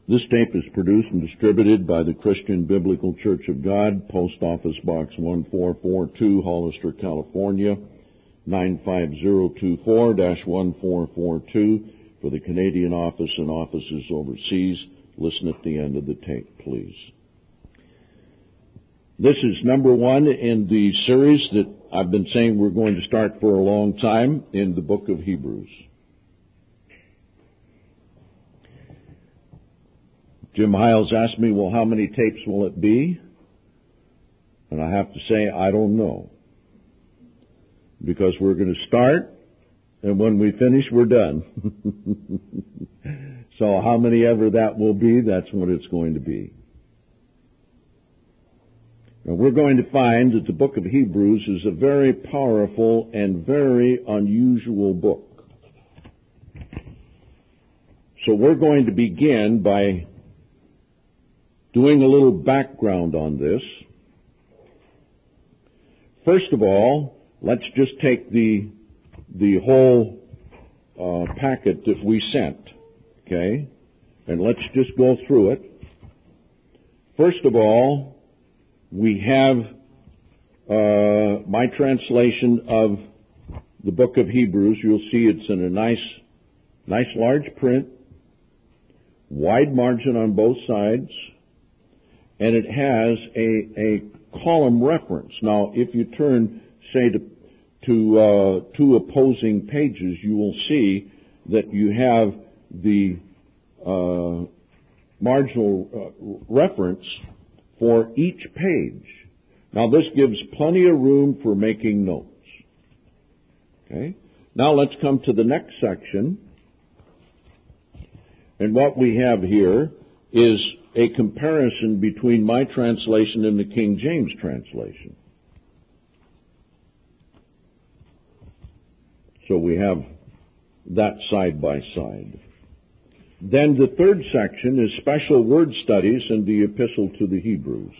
This tape is produced and distributed by the Christian Biblical Church of God, Post Office Box 1442, Hollister, California, 95024-1442. For the Canadian office and offices overseas, listen at the end of the tape, please. This is number one in the series that I've been saying we're going to start for a long time in the book of Hebrews. Jim Hiles asked me, well, how many tapes will it be? And I have to say, I don't know. Because we're going to start, and when we finish, we're done. So how many ever that will be, that's what it's going to be. Now, we're going to find that the book of Hebrews is a very powerful and very unusual book. So we're going to begin by doing a little background on this. First of all, let's just take the whole packet that we sent, okay? And let's just go through it. First of all, we have my translation of the book of Hebrews. You'll see it's in a nice large print, wide margin on both sides, and it has a column reference. Now, if you turn, say, to two opposing pages, you will see that you have the marginal reference for each page. Now, this gives plenty of room for making notes. Okay? Now, let's come to the next section. And what we have here is a comparison between my translation and the King James translation. So we have that side by side. Then the third section is special word studies in the Epistle to the Hebrews.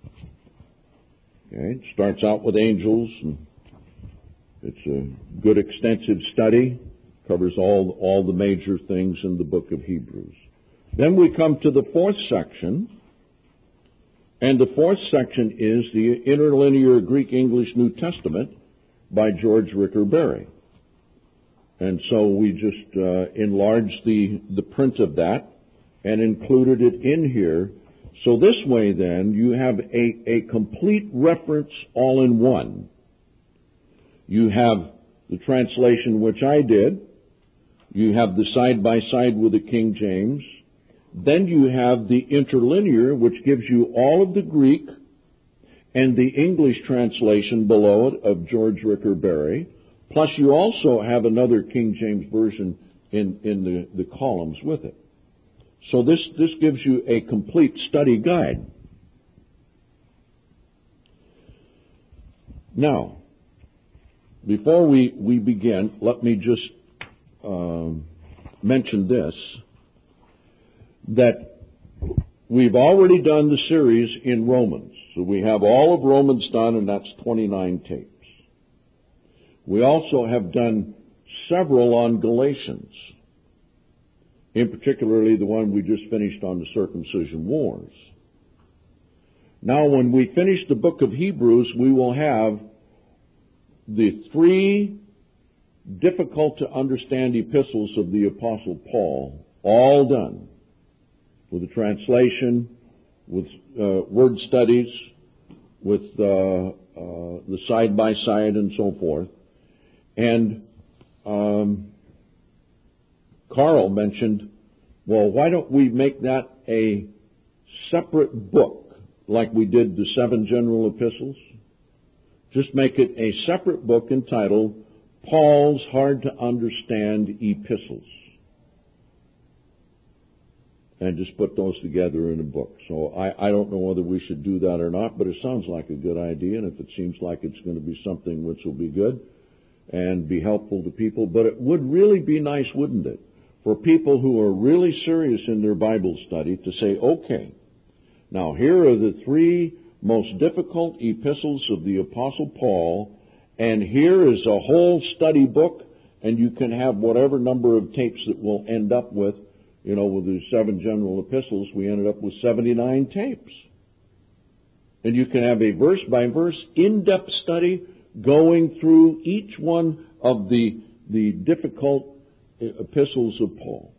Okay, it starts out with angels, and it's a good extensive study, covers all the major things in the book of Hebrews. Then we come to the fourth section, and the fourth section is the Interlinear Greek-English New Testament by George Ricker Berry. And so we just enlarged the print of that and included it in here. So this way then, you have a complete reference all in one. You have the translation which I did. You have the side-by-side with the King James. Then you have the interlinear, which gives you all of the Greek and the English translation below it of George Ricker Berry. Plus, you also have another King James version in the columns with it. So this gives you a complete study guide. Now, before we begin, let me just mention this, that we've already done the series in Romans. So we have all of Romans done, and that's 29 tapes. We also have done several on Galatians, in particularly the one we just finished on the circumcision wars. Now, when we finish the book of Hebrews, we will have the three difficult to understand epistles of the Apostle Paul all done, with the translation, with word studies, with the side-by-side and so forth. And Carl mentioned, well, why don't we make that a separate book, like we did the 7 general epistles? Just make it a separate book entitled Paul's Hard-to-Understand Epistles. And just put those together in a book. So I don't know whether we should do that or not, but it sounds like a good idea, and if it seems like it's going to be something which will be good and be helpful to people, but it would really be nice, wouldn't it, for people who are really serious in their Bible study to say, okay, now here are the 3 most difficult epistles of the Apostle Paul, and here is a whole study book, and you can have whatever number of tapes that we'll end up with with the 7 general epistles, we ended up with 79 tapes. And you can have a verse-by-verse, in-depth study going through each one of the difficult epistles of Paul.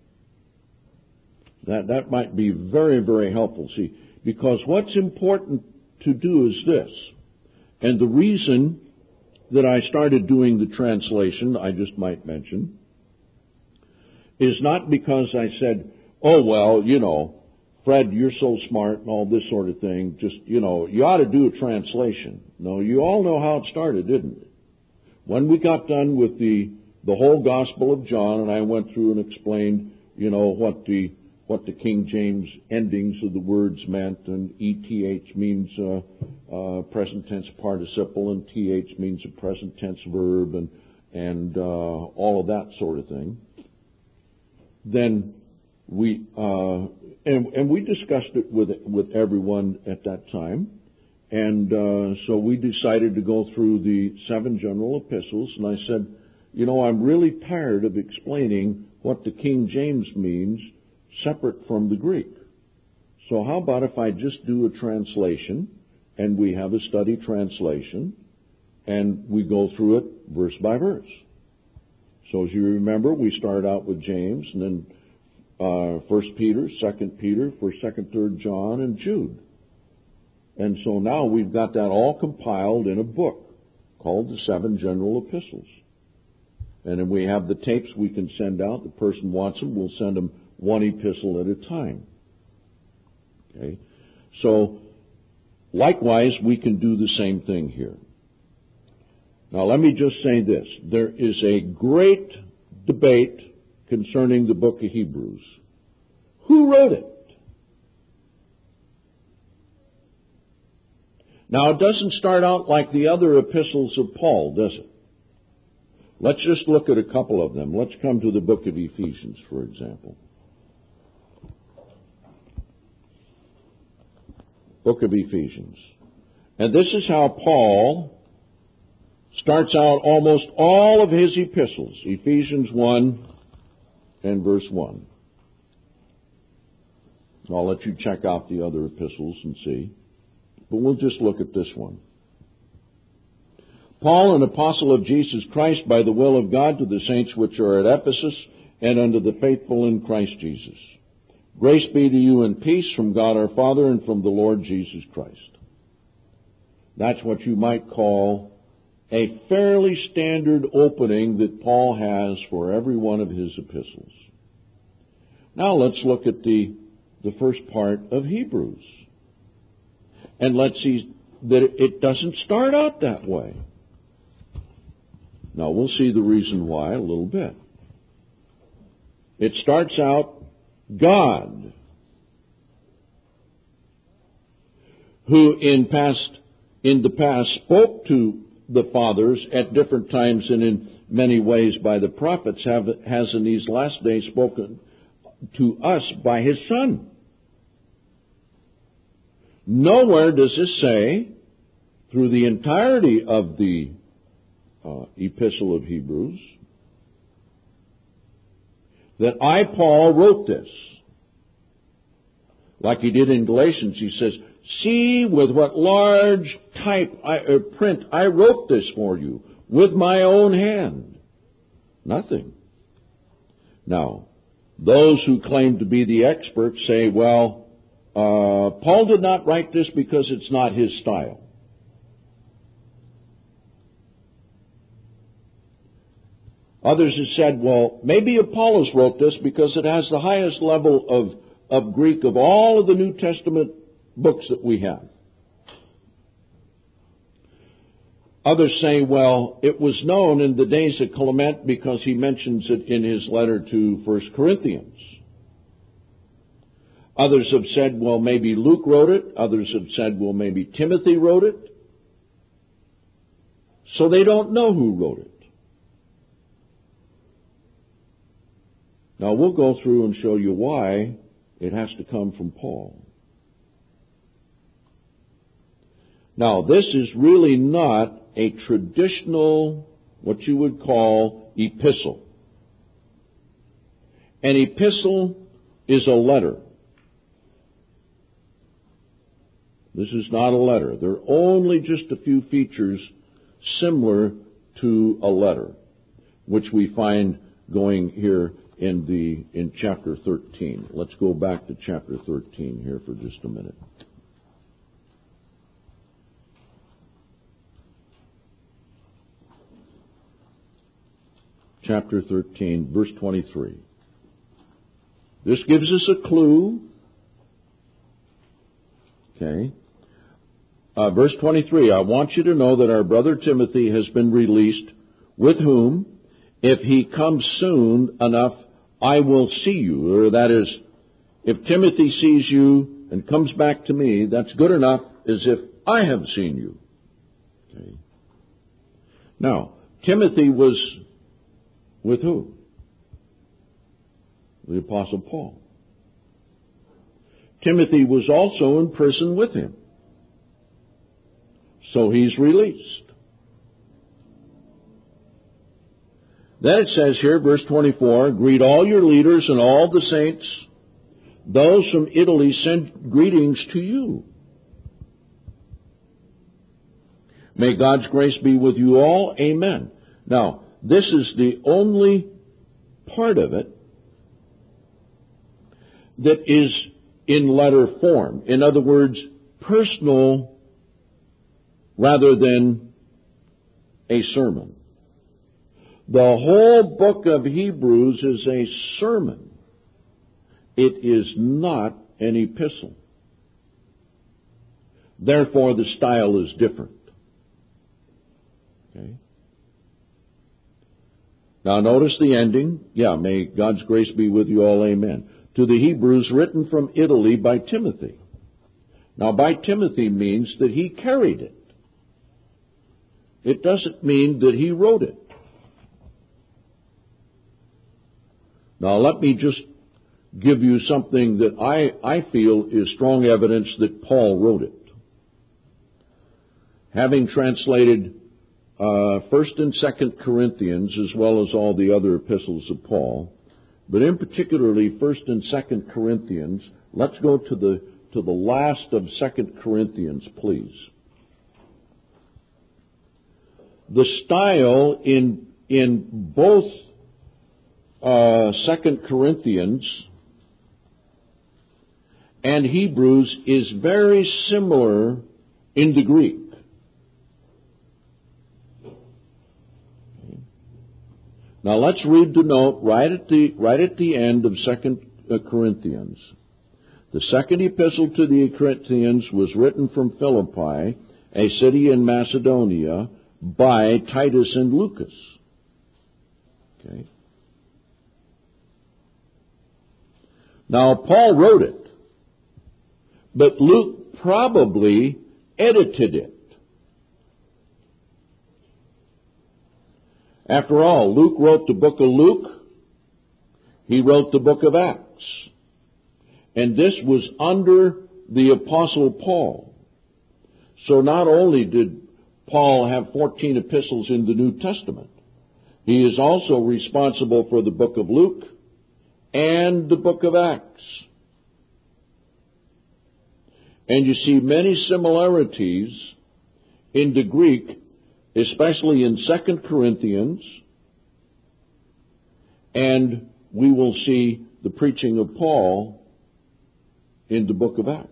That might be very, very helpful. See, because what's important to do is this, and the reason that I started doing the translation, I just might mention, is not because I said, oh, well, Fred, you're so smart and all this sort of thing, just, you ought to do a translation. No, you all know how it started, didn't it? When we got done with the whole Gospel of John, and I went through and explained, what the King James endings of the words meant, and ETH means present tense participle, and TH means a present tense verb, and all of that sort of thing. Then we discussed it with everyone at that time, and so we decided to go through the 7 general epistles, and I said, I'm really tired of explaining what the King James means separate from the Greek. So how about if I just do a translation, and we have a study translation, and we go through it verse by verse. So as you remember, we started out with James, and then 1 Peter, 2 Peter, 1st, 2nd, 3rd John, and Jude. And so now we've got that all compiled in a book called the 7 General Epistles. And then we have the tapes we can send out. The person wants them, we'll send them 1 epistle at a time. Okay? So, likewise, we can do the same thing here. Now, let me just say this. There is a great debate concerning the book of Hebrews. Who wrote it? Now, it doesn't start out like the other epistles of Paul, does it? Let's just look at a couple of them. Let's come to the book of Ephesians, for example. Book of Ephesians. And this is how Paul starts out almost all of his epistles. Ephesians 1 and verse 1. I'll let you check out the other epistles and see. But we'll just look at this one. Paul, an apostle of Jesus Christ, by the will of God, to the saints which are at Ephesus, and unto the faithful in Christ Jesus. Grace be to you and peace from God our Father and from the Lord Jesus Christ. That's what you might call a fairly standard opening that Paul has for every one of his epistles. Now let's look at the first part of Hebrews. And let's see that it doesn't start out that way. Now we'll see the reason why a little bit. It starts out, God, who in the past spoke to the fathers at different times and in many ways by the prophets, has in these last days spoken to us by his Son. Nowhere does this say, through the entirety of the Epistle of Hebrews, that I, Paul, wrote this. Like he did in Galatians, he says, see with what large print I wrote this for you, with my own hand. Nothing. Now, those who claim to be the experts say, well, Paul did not write this because it's not his style. Others have said, well, maybe Apollos wrote this because it has the highest level of Greek of all of the New Testament books that we have. Others say, well, it was known in the days of Clement because he mentions it in his letter to 1 Corinthians. Others have said, well, maybe Luke wrote it. Others have said, well, maybe Timothy wrote it. So they don't know who wrote it. Now, we'll go through and show you why it has to come from Paul. Now, this is really not a traditional, what you would call, epistle. An epistle is a letter. This is not a letter. There are only just a few features similar to a letter, which we find going here in chapter 13. Let's go back to chapter 13 here for just a minute. Chapter 13, verse 23. This gives us a clue. Okay. Verse 23, I want you to know that our brother Timothy has been released, with whom, if he comes soon enough, I will see you. Or that is, if Timothy sees you and comes back to me, that's good enough as if I have seen you. Okay. Now, Timothy was with who? The Apostle Paul. Timothy was also in prison with him. So he's released. Then it says here, verse 24, greet all your leaders and all the saints. Those from Italy send greetings to you. May God's grace be with you all. Amen. Now, this is the only part of it that is in letter form. In other words, personal rather than a sermon. The whole book of Hebrews is a sermon. It is not an epistle. Therefore, the style is different. Okay. Now notice the ending. Yeah, may God's grace be with you all. Amen. To the Hebrews, written from Italy by Timothy. Now, by Timothy means that he carried it. It doesn't mean that he wrote it. Now, let me just give you something that I feel is strong evidence that Paul wrote it. Having translated 1st and 2nd Corinthians, as well as all the other epistles of Paul, but in particularly 1st and 2nd Corinthians, let's go to the last of 2nd Corinthians, please. The style in both 2nd Corinthians and Hebrews is very similar in the Greek. Now let's read the note right at the end of 2 Corinthians. The second epistle to the Corinthians was written from Philippi, a city in Macedonia, by Titus and Lucas. Okay. Now Paul wrote it, but Luke probably edited it. After all, Luke wrote the book of Luke. He wrote the book of Acts. And this was under the Apostle Paul. So not only did Paul have 14 epistles in the New Testament, he is also responsible for the book of Luke and the book of Acts. And you see many similarities in the Greek, especially in 2 Corinthians, and we will see the preaching of Paul in the book of Acts.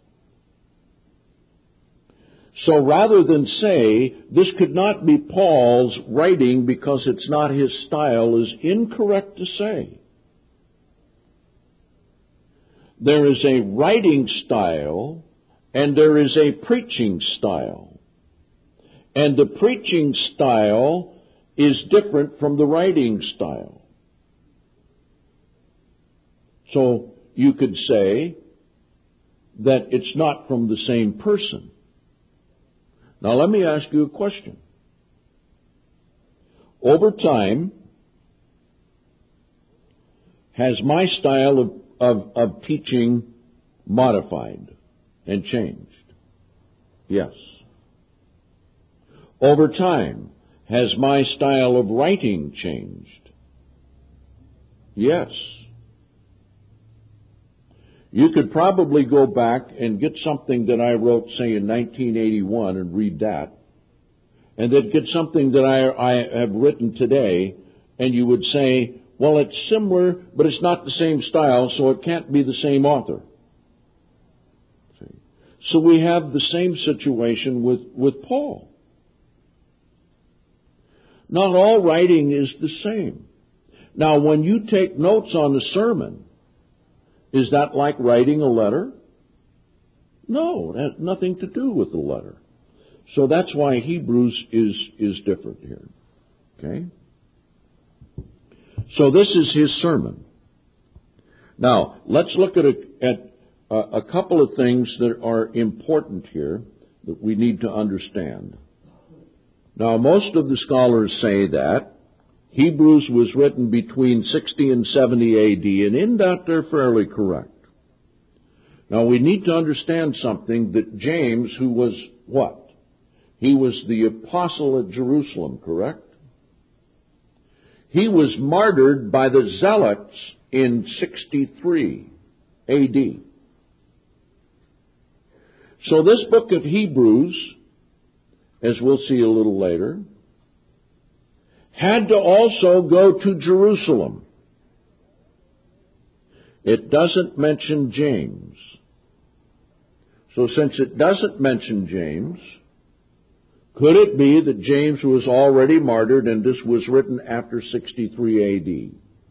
So rather than say this could not be Paul's writing because it's not his style is incorrect to say. There is a writing style and there is a preaching style. And the preaching style is different from the writing style. So you could say that it's not from the same person. Now let me ask you a question. Over time, has my style of teaching modified and changed? Yes. Over time, has my style of writing changed? Yes. You could probably go back and get something that I wrote, say, in 1981 and read that, and then get something that I have written today, and you would say, well, it's similar, but it's not the same style, so it can't be the same author. So we have the same situation with Paul. Not all writing is the same. Now, when you take notes on a sermon, is that like writing a letter? No, it has nothing to do with the letter. So that's why Hebrews is different here. Okay? So this is his sermon. Now, let's look at a couple of things that are important here that we need to understand. Now, most of the scholars say that Hebrews was written between 60 and 70 A.D., and in that they're fairly correct. Now, we need to understand something, that James, who was what? He was the apostle at Jerusalem, correct? He was martyred by the Zealots in 63 A.D. So this book of Hebrews, as we'll see a little later, had to also go to Jerusalem. It doesn't mention James. So since it doesn't mention James, could it be that James was already martyred and this was written after 63 A.D.?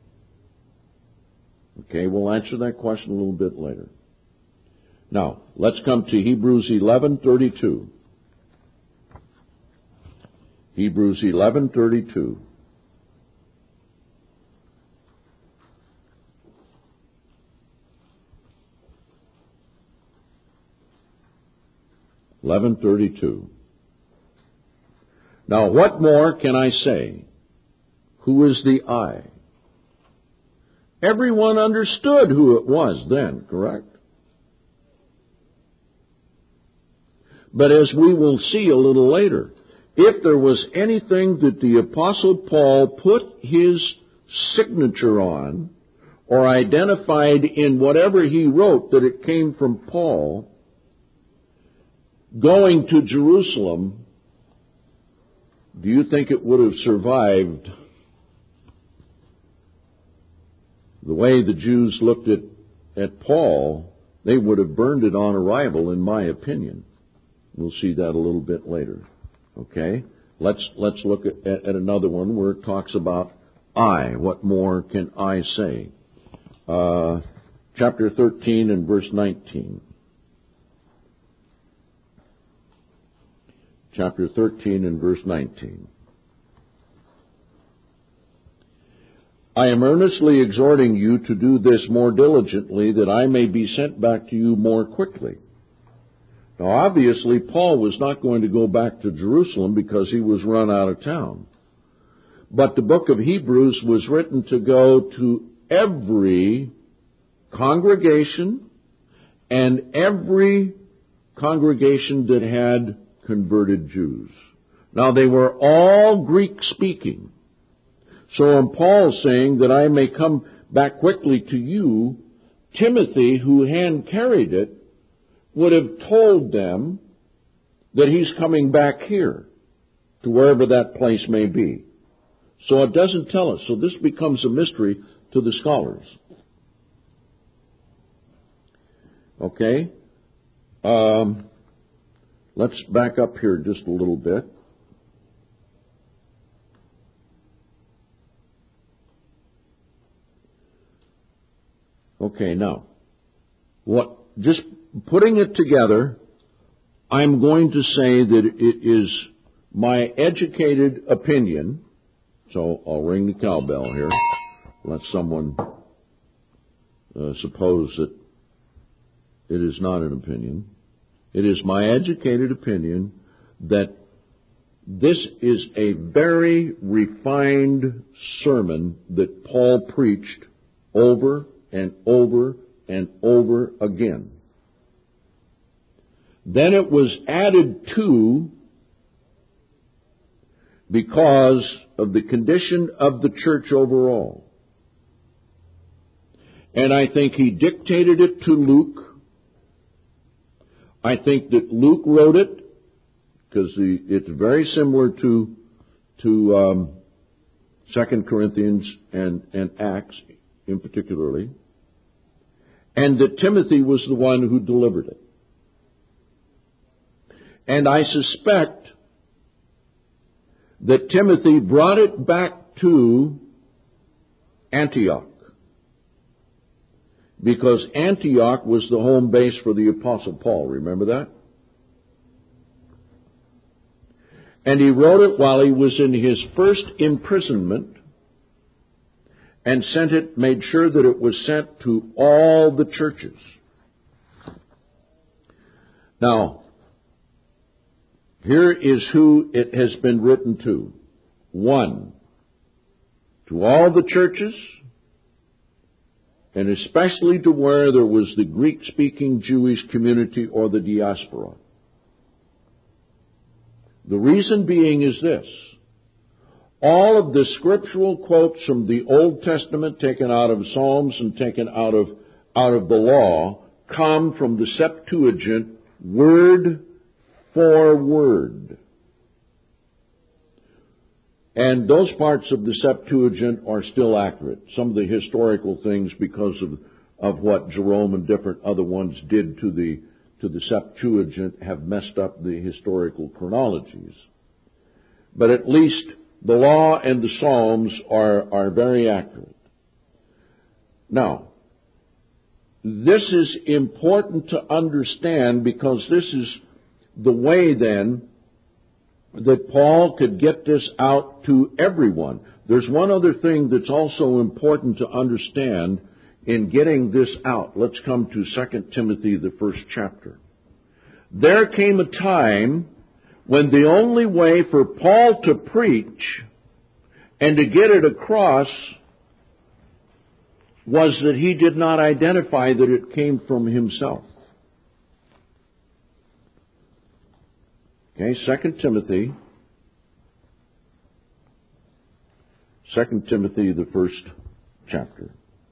Okay, we'll answer that question a little bit later. Now, let's come to Hebrews 11:32. Hebrews 11:32. Now, what more can I say? Who is the I? Everyone understood who it was then, correct? But as we will see a little later, if there was anything that the Apostle Paul put his signature on, or identified in whatever he wrote that it came from Paul, going to Jerusalem, do you think it would have survived the way the Jews looked at Paul? They would have burned it on arrival, in my opinion. We'll see that a little bit later. Okay? Let's look at another one where it talks about I. What more can I say? Chapter 13 and verse 19. Chapter 13 and verse 19. I am earnestly exhorting you to do this more diligently, that I may be sent back to you more quickly. Now, obviously, Paul was not going to go back to Jerusalem because he was run out of town. But the book of Hebrews was written to go to every congregation and every congregation that had converted Jews. Now, they were all Greek-speaking. So in Paul saying that I may come back quickly to you, Timothy, who hand-carried it, would have told them that he's coming back here to wherever that place may be. So it doesn't tell us. So this becomes a mystery to the scholars. Okay? Let's back up here just a little bit. Okay, now, just putting it together, I'm going to say that it is my educated opinion, so I'll ring the cowbell here, let someone suppose that it is not an opinion. It is my educated opinion that this is a very refined sermon that Paul preached over and over and over again. Then it was added to because of the condition of the church overall. And I think he dictated it to Luke. I think that Luke wrote it, because it's very similar to 2 Corinthians and Acts in particularly, and that Timothy was the one who delivered it. And I suspect that Timothy brought it back to Antioch, because Antioch was the home base for the Apostle Paul. Remember that? And he wrote it while he was in his first imprisonment, and made sure that it was sent to all the churches. Now, here is who it has been written to. 1, to all the churches, and especially to where there was the Greek-speaking Jewish community or the diaspora. The reason being is this: all of the scriptural quotes from the Old Testament, taken out of Psalms and taken out of the law, come from the Septuagint, word for word. And those parts of the Septuagint are still accurate. Some of the historical things, because of what Jerome and different other ones did to the Septuagint, have messed up the historical chronologies. But at least the law and the Psalms are very accurate. Now, this is important to understand, because this is the way then that Paul could get this out to everyone. There's one other thing that's also important to understand in getting this out. Let's come to 2 Timothy, the 1st chapter. There came a time when the only way for Paul to preach and to get it across was that he did not identify that it came from himself. Okay, 2 Timothy, the 1st chapter.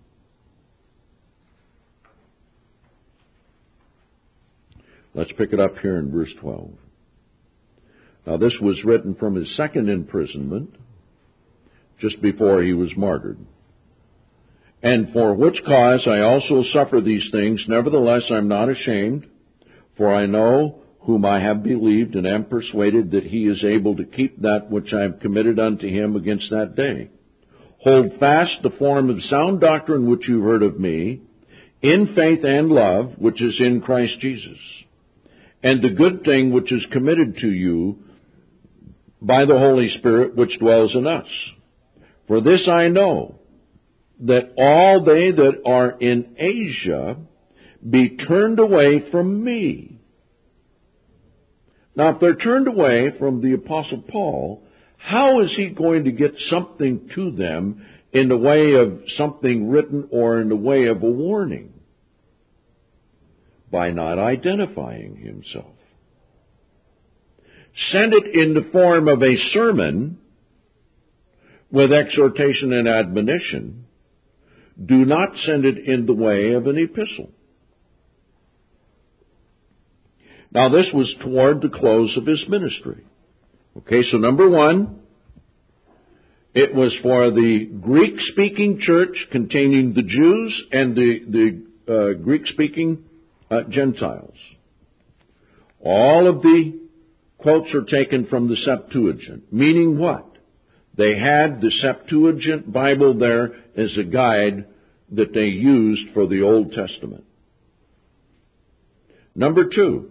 Let's pick it up here in verse 12. Now, this was written from his second imprisonment, just before he was martyred. And for which cause I also suffer these things, nevertheless I'm not ashamed, for I know whom I have believed, and am persuaded that he is able to keep that which I have committed unto him against that day. Hold fast the form of sound doctrine which you heard of me, in faith and love, which is in Christ Jesus. And the good thing which is committed to you by the Holy Spirit which dwells in us. For this I know, that all they that are in Asia be turned away from me. Now, if they're turned away from the Apostle Paul, how is he going to get something to them in the way of something written or in the way of a warning? By not identifying himself. Send it in the form of a sermon with exhortation and admonition. Do not send it in the way of an epistle. Now, this was toward the close of his ministry. Okay, so number 1, it was for the Greek-speaking church containing the Jews and the Greek-speaking Gentiles. All of the quotes are taken from the Septuagint, meaning what? They had the Septuagint Bible there as a guide that they used for the Old Testament. Number 2,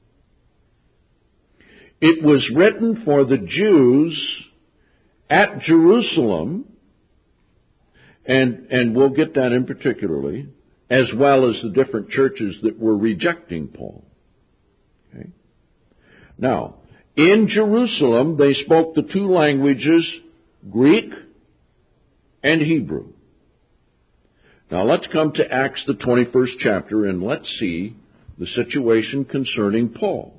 it was written for the Jews at Jerusalem, and we'll get that in particularly, as well as the different churches that were rejecting Paul. Okay? Now, in Jerusalem, they spoke the 2 languages, Greek and Hebrew. Now, let's come to Acts, the 21st chapter, and let's see the situation concerning Paul.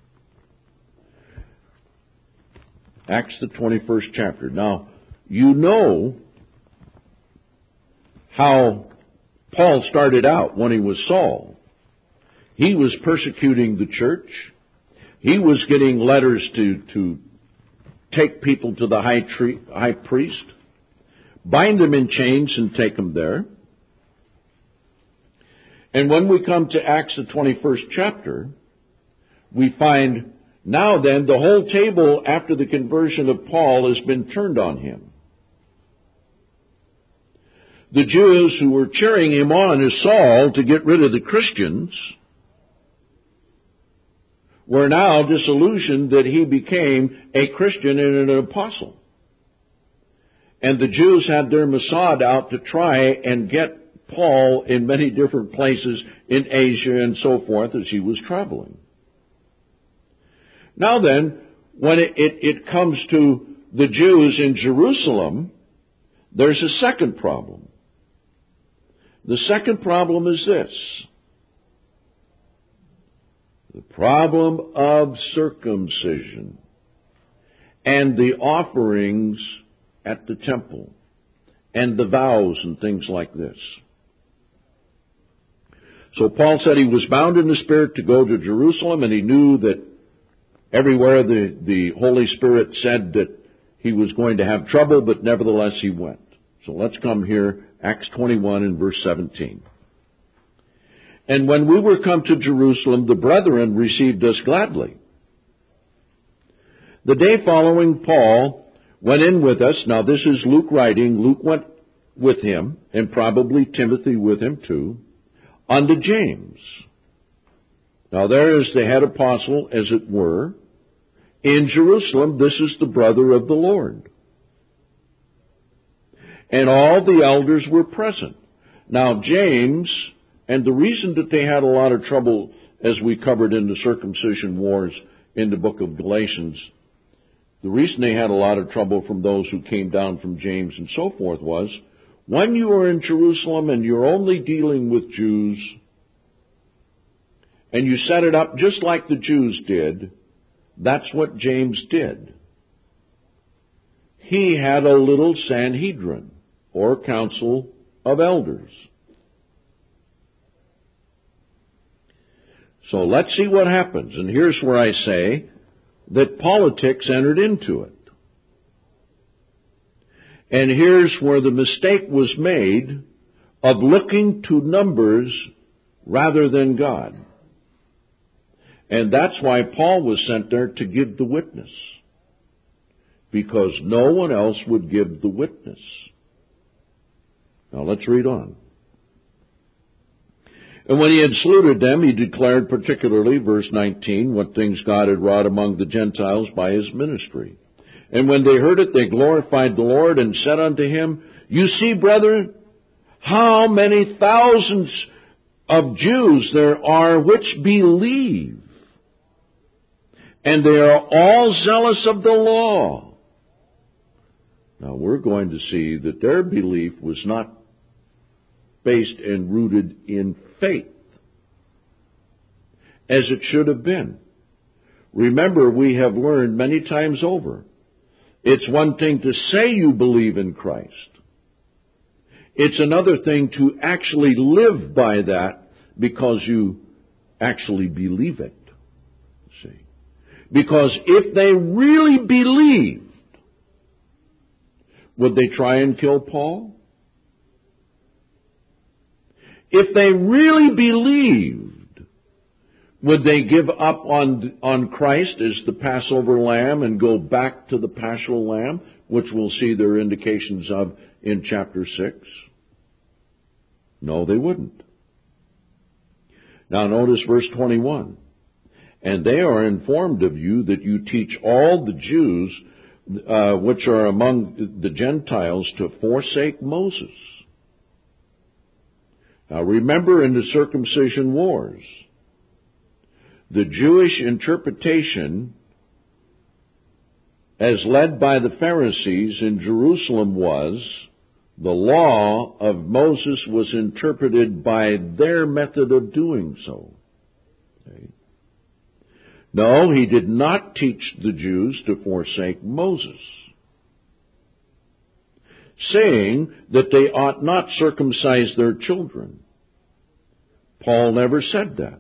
Acts, the 21st chapter. Now, you know how Paul started out when he was Saul. He was persecuting the church. He was getting letters to take people to the high priest, bind them in chains and take them there. And when we come to Acts, the 21st chapter, we find now then the whole table after the conversion of Paul has been turned on him. The Jews who were cheering him on as Saul to get rid of the Christians were now disillusioned that he became a Christian and an apostle. And the Jews had their Mossad out to try and get Paul in many different places in Asia and so forth as he was traveling. Now then, when it comes to the Jews in Jerusalem, there's a second problem. The second problem is this: the problem of circumcision and the offerings at the temple and the vows and things like this. So Paul said he was bound in the Spirit to go to Jerusalem, and he knew that everywhere the Holy Spirit said that he was going to have trouble, but nevertheless he went. So let's come here, Acts 21 and verse 17. And when we were come to Jerusalem, the brethren received us gladly. The day following, Paul went in with us. Now this is Luke writing. Luke went with him, and probably Timothy with him too, unto James. Now there is the head apostle, as it were, in Jerusalem. This is the brother of the Lord. And all the elders were present. Now James, and the reason that they had a lot of trouble, as we covered in the circumcision wars in the book of Galatians, the reason they had a lot of trouble from those who came down from James and so forth was, when you are in Jerusalem and you're only dealing with Jews, and you set it up just like the Jews did, that's what James did. He had a little Sanhedrin, or council of elders. So let's see what happens. And here's where I say that politics entered into it. And here's where the mistake was made of looking to numbers rather than God. And that's why Paul was sent there to give the witness, because no one else would give the witness. Now let's read on. And when he had saluted them, he declared particularly, verse 19, what things God had wrought among the Gentiles by his ministry. And when they heard it, they glorified the Lord and said unto him, You see, brethren, how many thousands of Jews there are which believe, and they are all zealous of the law. Now we're going to see that their belief was not based and rooted in faith, as it should have been. Remember, we have learned many times over, it's one thing to say you believe in Christ. It's another thing to actually live by that because you actually believe it. See? Because if they really believed, would they try and kill Paul? If they really believed, would they give up on Christ as the Passover lamb and go back to the paschal lamb, which we'll see there are indications of in chapter 6? No, they wouldn't. Now notice verse 21. And they are informed of you that you teach all the Jews which are among the Gentiles to forsake Moses. Now remember, in the circumcision wars, the Jewish interpretation, as led by the Pharisees in Jerusalem, was the law of Moses was interpreted by their method of doing so. Okay. No, he did not teach the Jews to forsake Moses. saying that they ought not circumcise their children. Paul never said that.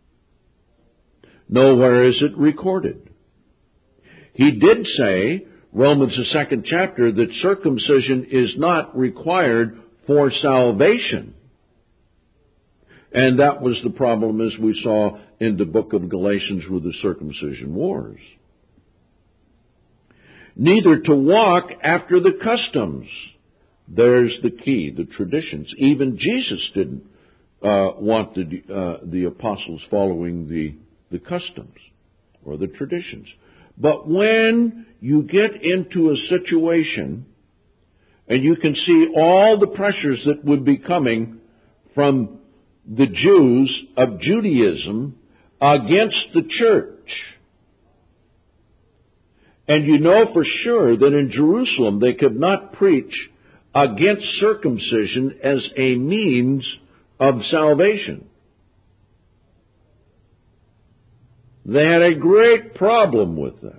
Nowhere is it recorded. He did say, Romans the 2nd chapter, that circumcision is not required for salvation. And that was the problem, as we saw in the book of Galatians with the circumcision wars. Neither to walk after the customs. There's the key, the traditions. Even Jesus didn't want the apostles following the customs or the traditions. But when you get into a situation and you can see all the pressures that would be coming from the Jews of Judaism against the church, and you know for sure that in Jerusalem they could not preach against circumcision as a means of salvation. They had a great problem with that.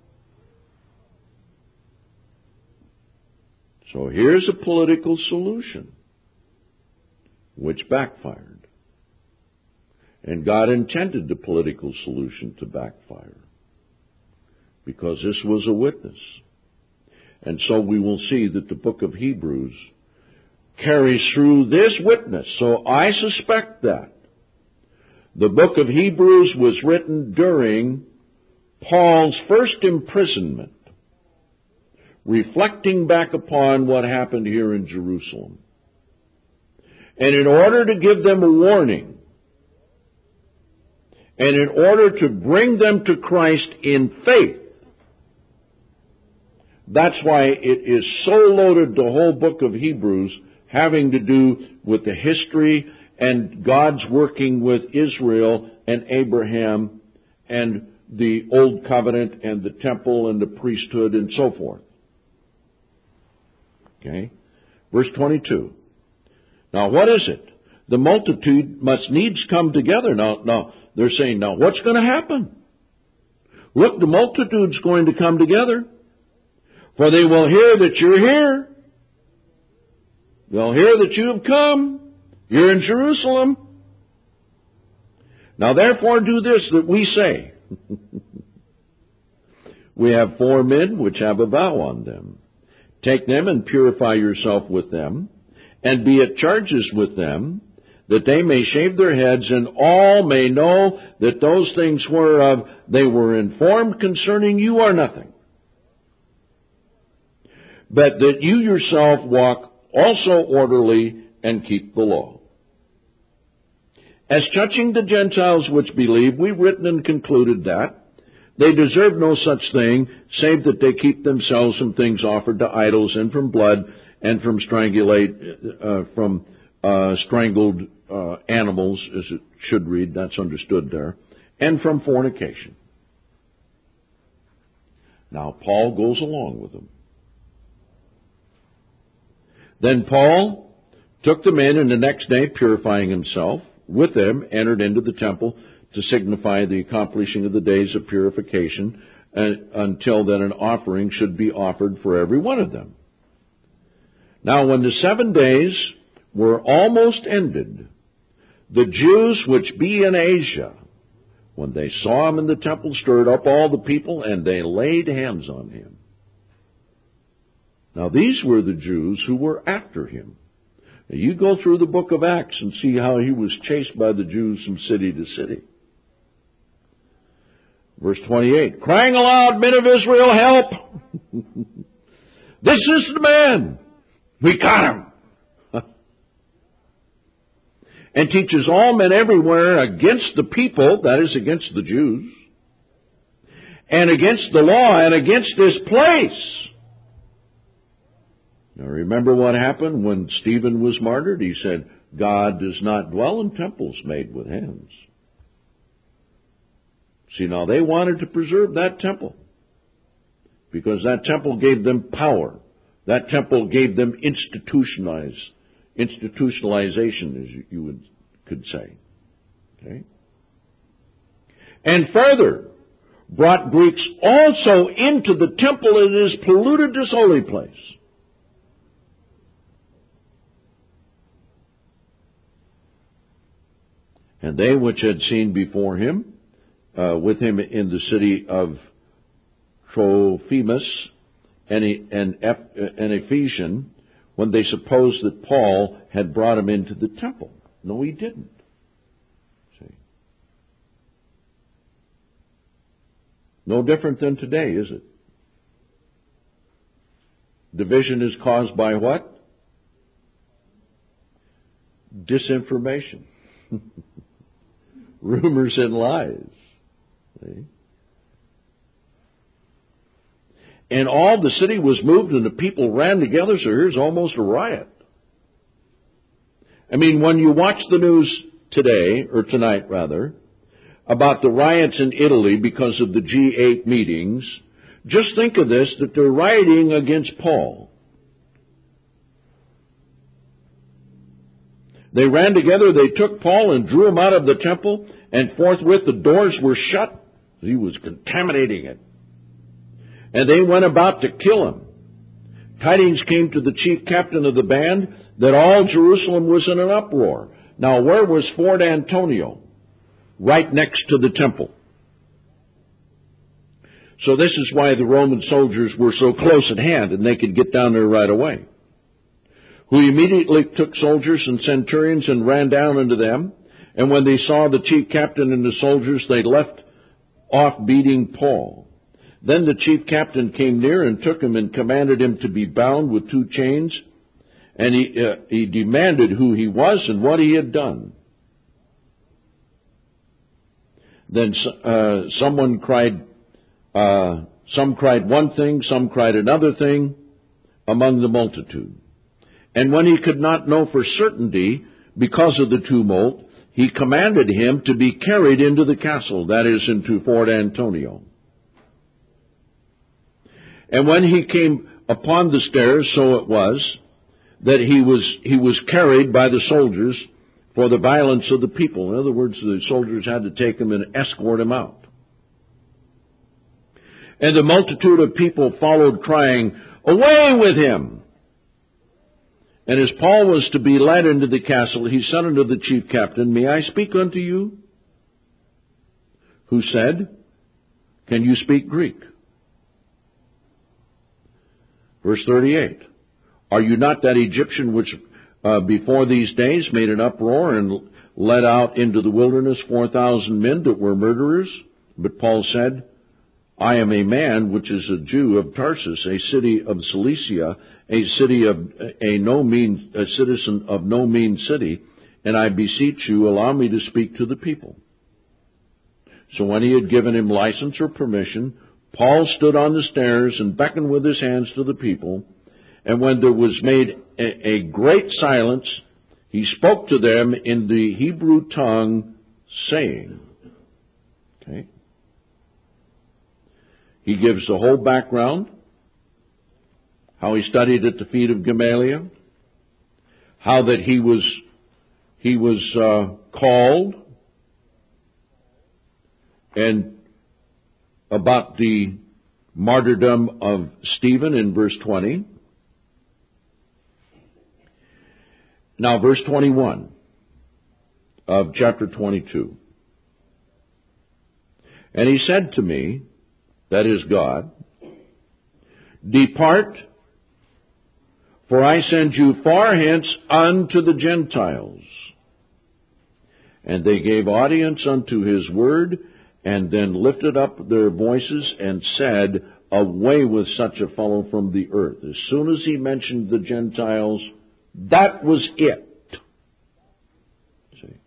So here's a political solution, which backfired. And God intended the political solution to backfire, because this was a witness. And so we will see that the book of Hebrews carries through this witness. So I suspect that the book of Hebrews was written during Paul's first imprisonment, reflecting back upon what happened here in Jerusalem. And in order to give them a warning, and in order to bring them to Christ in faith, that's why it is so loaded, the whole book of Hebrews, having to do with the history and God's working with Israel and Abraham and the Old Covenant and the temple and the priesthood and so forth. Okay? Verse 22. Now what is it? The multitude must needs come together. Now they're saying, now what's going to happen? Look, the multitude's going to come together. For they will hear that you're here. They'll hear that you have come. You're in Jerusalem. Now therefore do this that we say. We have 4 men which have a vow on them. Take them and purify yourself with them, and be at charges with them, that they may shave their heads, and all may know that those things whereof they were informed concerning you are nothing, but that you yourself walk also orderly and keep the law. As touching the Gentiles which believe, we've written and concluded that they deserve no such thing, save that they keep themselves from things offered to idols, and from blood, and from strangled animals, as it should read, that's understood there, and from fornication. Now Paul goes along with them. Then Paul took them in, and the next day, purifying himself with them, entered into the temple to signify the accomplishing of the days of purification, until then an offering should be offered for every one of them. Now when the 7 days were almost ended, the Jews which be in Asia, when they saw him in the temple, stirred up all the people, and they laid hands on him. Now these were the Jews who were after him. Now, you go through the book of Acts and see how he was chased by the Jews from city to city. Verse 28, crying aloud, men of Israel, help! This is the man! We got him! And teaches all men everywhere against the people, that is, against the Jews, and against the law, and against this place. Now remember what happened when Stephen was martyred? He said, God does not dwell in temples made with hands. See, now they wanted to preserve that temple, because that temple gave them power. That temple gave them institutionalization, as you could say. Okay? And further, brought Greeks also into the temple, and it is polluted this holy place. And they which had seen before him, with him in the city of Trophimus, an Ephesian, when they supposed that Paul had brought him into the temple. No, he didn't. See? No different than today, is it? Division is caused by what? Disinformation. Rumors and lies. See? And all the city was moved and the people ran together, so here's almost a riot. I mean, when you watch the news today, or tonight rather, about the riots in Italy because of the G8 meetings, just think of this, that they're rioting against Paul. They ran together, they took Paul and drew him out of the temple, and forthwith the doors were shut. He was contaminating it. And they went about to kill him. Tidings came to the chief captain of the band that all Jerusalem was in an uproar. Now, where was Fort Antonio? Right next to the temple. So this is why the Roman soldiers were so close at hand, and they could get down there right away. Who immediately took soldiers and centurions and ran down into them. And when they saw the chief captain and the soldiers, they left off beating Paul. Then the chief captain came near and took him and commanded him to be bound with 2 chains. And he demanded who he was and what he had done. Then some cried one thing, some cried another thing among the multitude. And when he could not know for certainty, because of the tumult, he commanded him to be carried into the castle, that is, into Fort Antonio. And when he came upon the stairs, so it was, that he was carried by the soldiers for the violence of the people. In other words, the soldiers had to take him and escort him out. And the multitude of people followed, crying, "Away with him!" And as Paul was to be led into the castle, he said unto the chief captain, "May I speak unto you?" Who said, "Can you speak Greek?" Verse 38, "Are you not that Egyptian which before these days made an uproar and led out into the wilderness 4,000 men that were murderers?" But Paul said, "I am a man which is a Jew of Tarsus, a city of Cilicia, a citizen of no mean city, and I beseech you, allow me to speak to the people." So when he had given him license or permission, Paul stood on the stairs and beckoned with his hands to the people, and when there was made a great silence, he spoke to them in the Hebrew tongue, saying, okay. He gives the whole background, how he studied at the feet of Gamaliel, how that he was called, and about the martyrdom of Stephen in verse 20. Now, verse 21 of chapter 22. "And he said to me," that is God, "Depart, for I send you far hence unto the Gentiles." And they gave audience unto his word, and then lifted up their voices and said, "Away with such a fellow from the earth." As soon as he mentioned the Gentiles, that was it. See?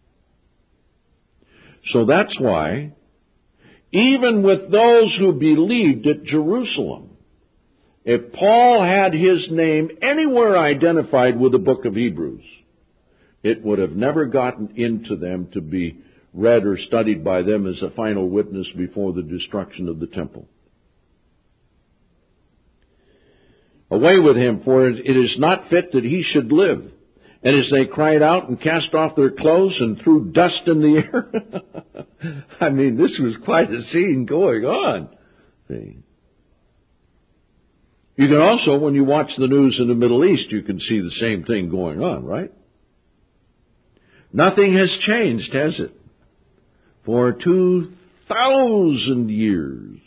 So that's why, even with those who believed at Jerusalem, if Paul had his name anywhere identified with the book of Hebrews, it would have never gotten into them to be read or studied by them as a final witness before the destruction of the temple. "Away with him, for it is not fit that he should live." And as they cried out and cast off their clothes and threw dust in the air. I mean, this was quite a scene going on. See? You can also, when you watch the news in the Middle East, you can see the same thing going on, right? Nothing has changed, has it? For 2,000 years.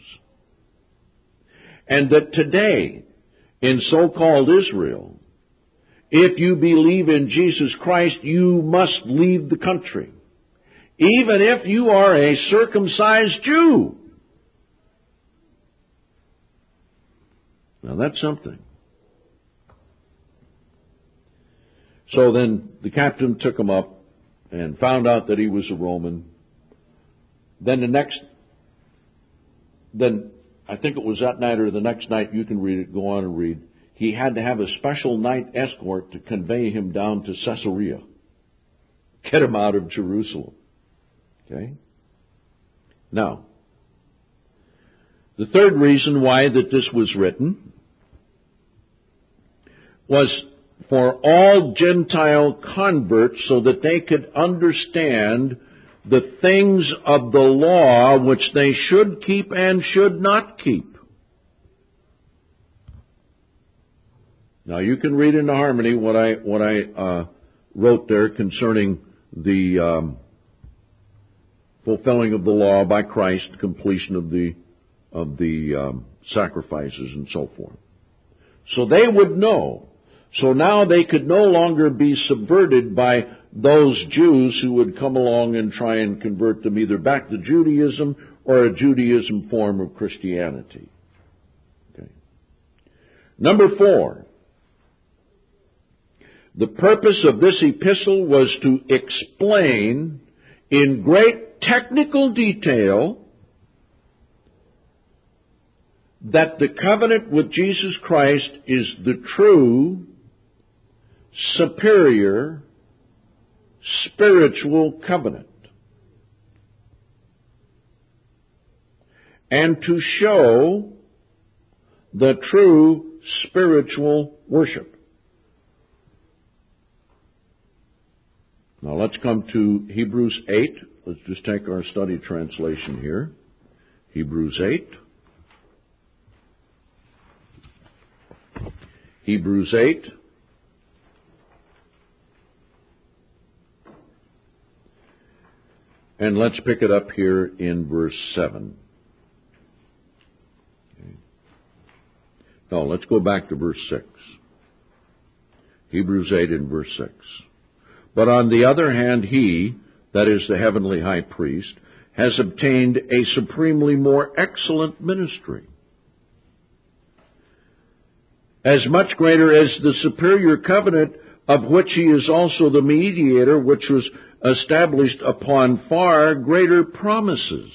And that today, in so-called Israel, if you believe in Jesus Christ, you must leave the country, even if you are a circumcised Jew. Now that's something. So then the captain took him up and found out that he was a Roman. Then I think it was that night or the next night, you can read it, go on and read, he had to have a special night escort to convey him down to Caesarea, get him out of Jerusalem. Okay? Now, the third reason why that this was written was for all Gentile converts so that they could understand the things of the law which they should keep and should not keep. Now you can read in the Harmony what I wrote there concerning the fulfilling of the law by Christ, completion of the sacrifices and so forth. So they would know. So now they could no longer be subverted by those Jews who would come along and try and convert them either back to Judaism or a Judaism form of Christianity. Okay. Number 4. The purpose of this epistle was to explain in great technical detail that the covenant with Jesus Christ is the true, superior, spiritual covenant. And to show the true spiritual worship. Now let's come to Hebrews 8. Let's just take our study translation here. Hebrews 8. Hebrews 8. And let's pick it up here in verse 7. Okay. No, let's go back to verse 6. Hebrews 8 and verse 6. But on the other hand, he, that is the heavenly high priest, has obtained a supremely more excellent ministry, as much greater as the superior covenant of which he is also the mediator, which was established upon far greater promises.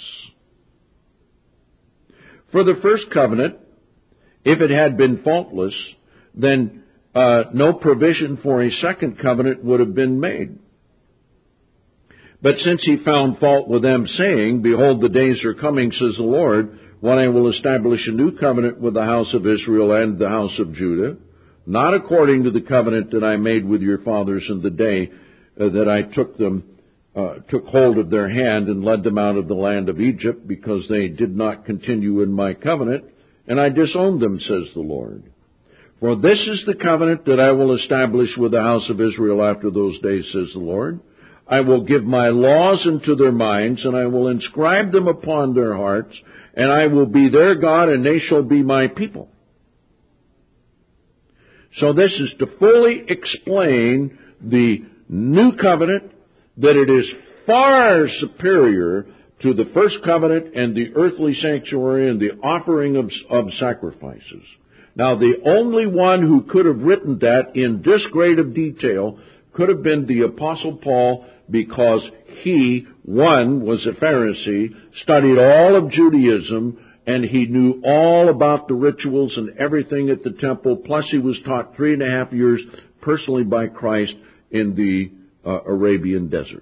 For the first covenant, if it had been faultless, then no provision for a second covenant would have been made. But since he found fault with them, saying, Behold, the days are coming, says the Lord, when I will establish a new covenant with the house of Israel and the house of Judah, not according to the covenant that I made with your fathers in the day that I took hold of their hand and led them out of the land of Egypt, because they did not continue in my covenant, and I disowned them, says the Lord. For this is the covenant that I will establish with the house of Israel after those days, says the Lord. I will give my laws into their minds, and I will inscribe them upon their hearts, and I will be their God, and they shall be my people. So this is to fully explain the new covenant, that it is far superior to the first covenant and the earthly sanctuary and the offering of sacrifices. Now, the only one who could have written that in this great of detail could have been the Apostle Paul, because he, one, was a Pharisee, studied all of Judaism, and he knew all about the rituals and everything at the temple, plus he was taught 3.5 years personally by Christ in the Arabian desert.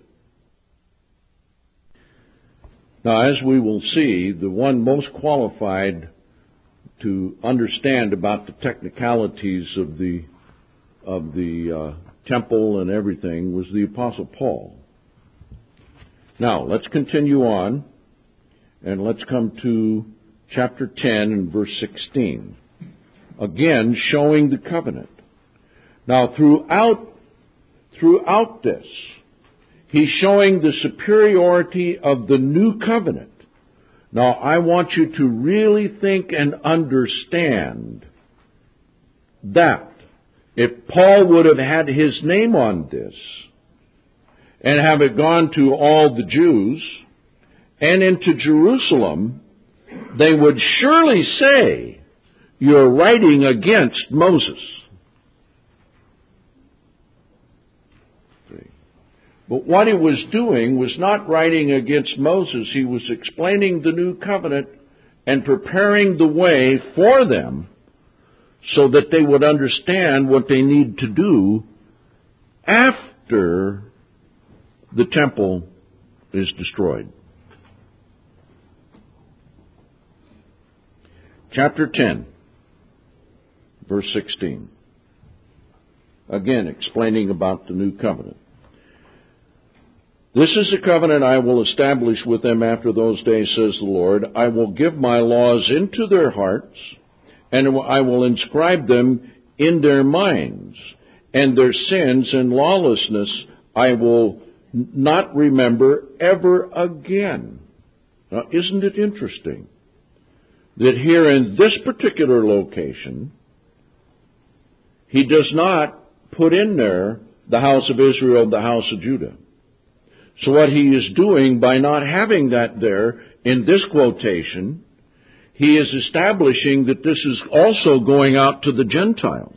Now, as we will see, the one most qualified to understand about the technicalities of the temple and everything was the Apostle Paul. Now, let's continue on, and let's come to chapter 10 and verse 16. Again, showing the covenant. Now, throughout this, He's showing the superiority of the new covenant. Now, I want you to really think and understand that if Paul would have had his name on this and have it gone to all the Jews and into Jerusalem, they would surely say, you're writing against Moses. But what he was doing was not writing against Moses. He was explaining the new covenant and preparing the way for them so that they would understand what they need to do after the temple is destroyed. Chapter 10, verse 16. Again, explaining about the new covenant. This is the covenant I will establish with them after those days, says the Lord. I will give my laws into their hearts, and I will inscribe them in their minds, and their sins and lawlessness I will not remember ever again. Now, isn't it interesting that here in this particular location, he does not put in there the house of Israel, the house of Judah. So what he is doing by not having that there in this quotation, he is establishing that this is also going out to the Gentiles.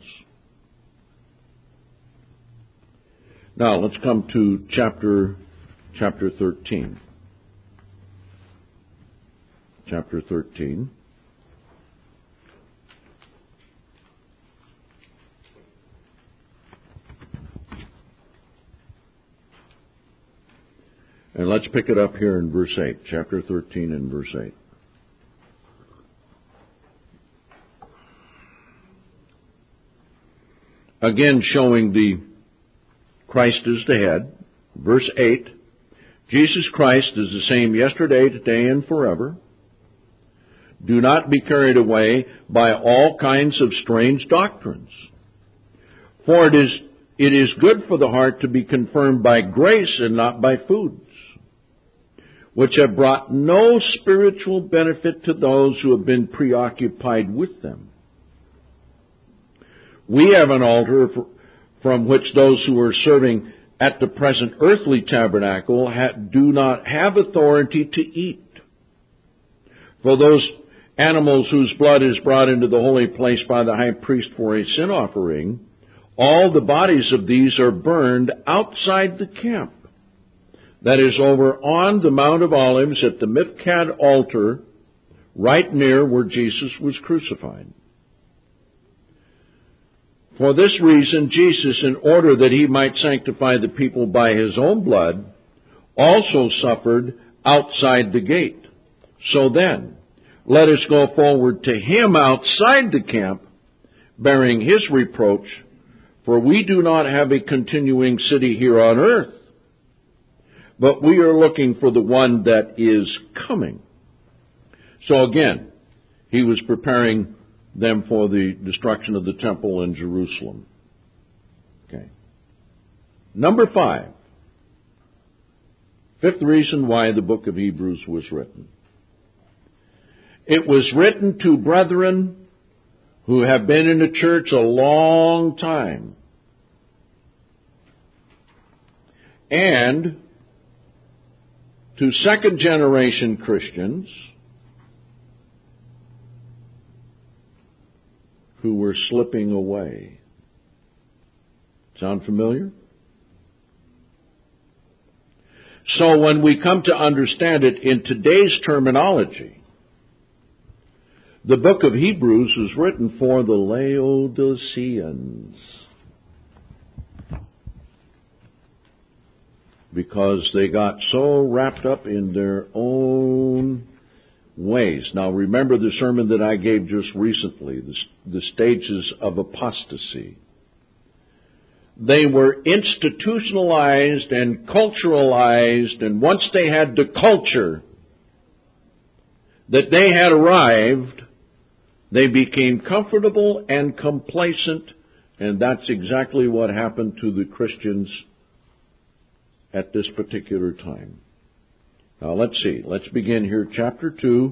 Now let's come to chapter 13. Chapter 13. And let's pick it up here in verse 8, chapter 13 and verse 8. Again, showing the Christ is the head. Verse 8, Jesus Christ is the same yesterday, today, and forever. Do not be carried away by all kinds of strange doctrines. For it is good for the heart to be confirmed by grace and not by foods, which have brought no spiritual benefit to those who have been preoccupied with them. We have an altar from which those who are serving at the present earthly tabernacle do not have authority to eat. For those animals whose blood is brought into the holy place by the high priest for a sin offering, all the bodies of these are burned outside the camp. That is over on the Mount of Olives at the Mifkad altar, right near where Jesus was crucified. For this reason, Jesus, in order that he might sanctify the people by his own blood, also suffered outside the gate. So then, let us go forward to him outside the camp, bearing his reproach, for we do not have a continuing city here on earth, but we are looking for the one that is coming. So again, he was preparing them for the destruction of the temple in Jerusalem. Okay. Number 5. Fifth reason why the book of Hebrews was written. It was written to brethren who have been in the church a long time, and to second-generation Christians who were slipping away. Sound familiar? So when we come to understand it in today's terminology, the book of Hebrews is written for the Laodiceans, because they got so wrapped up in their own ways. Now remember the sermon that I gave just recently, the stages of apostasy. They were institutionalized and culturalized, and once they had the culture that they had arrived, they became comfortable and complacent, and that's exactly what happened to the Christians at this particular time. Now let's see. Let's begin here, chapter 2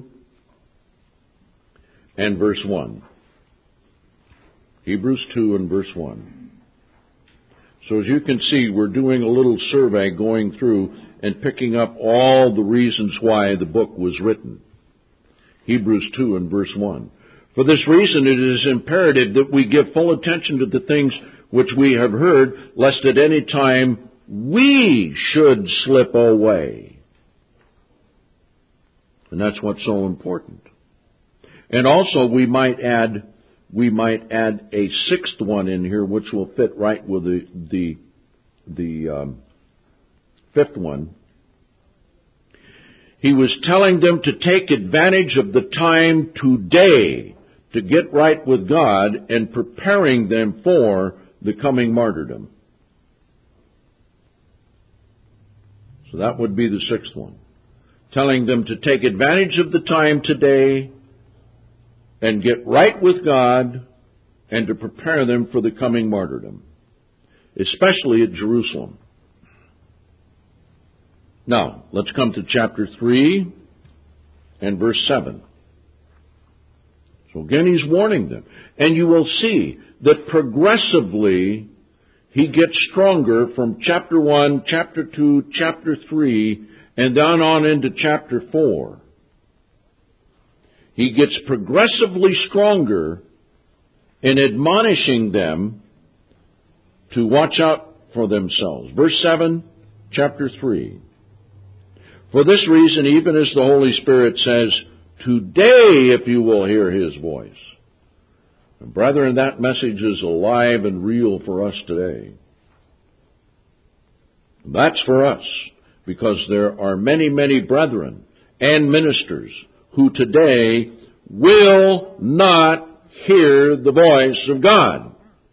and verse 1. Hebrews 2 and verse 1. So as you can see, we're doing a little survey going through and picking up all the reasons why the book was written. Hebrews 2 and verse 1. For this reason it is imperative that we give full attention to the things which we have heard, lest at any time we should slip away. And that's what's so important. And also we might add a sixth one in here, which will fit right with the fifth one. He was telling them to take advantage of the time today to get right with God and preparing them for the coming martyrdom. So that would be the sixth one. Telling them to take advantage of the time today and get right with God and to prepare them for the coming martyrdom, especially at Jerusalem. Now, let's come to chapter 3 and verse 7. So again, he's warning them. And you will see that progressively he gets stronger from chapter 1, chapter 2, chapter 3, and down on into chapter 4. He gets progressively stronger in admonishing them to watch out for themselves. Verse 7, chapter 3. For this reason, even as the Holy Spirit says, today if you will hear His voice. And brethren, that message is alive and real for us today. That's for us, because there are many, many brethren and ministers who today will not hear the voice of God.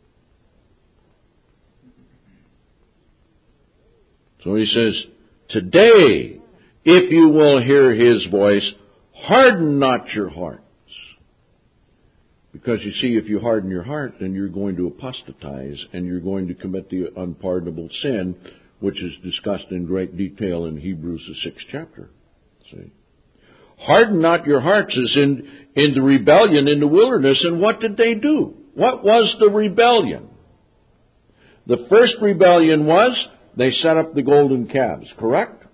So he says, today, if you will hear His voice, harden not your hearts. Because you see, if you harden your heart, then you're going to apostatize and you're going to commit the unpardonable sin, which is discussed in great detail in Hebrews, the 6th chapter. See? Harden not your hearts as in the rebellion in the wilderness. And what did they do? What was the rebellion? The first rebellion was they set up the golden calves, correct?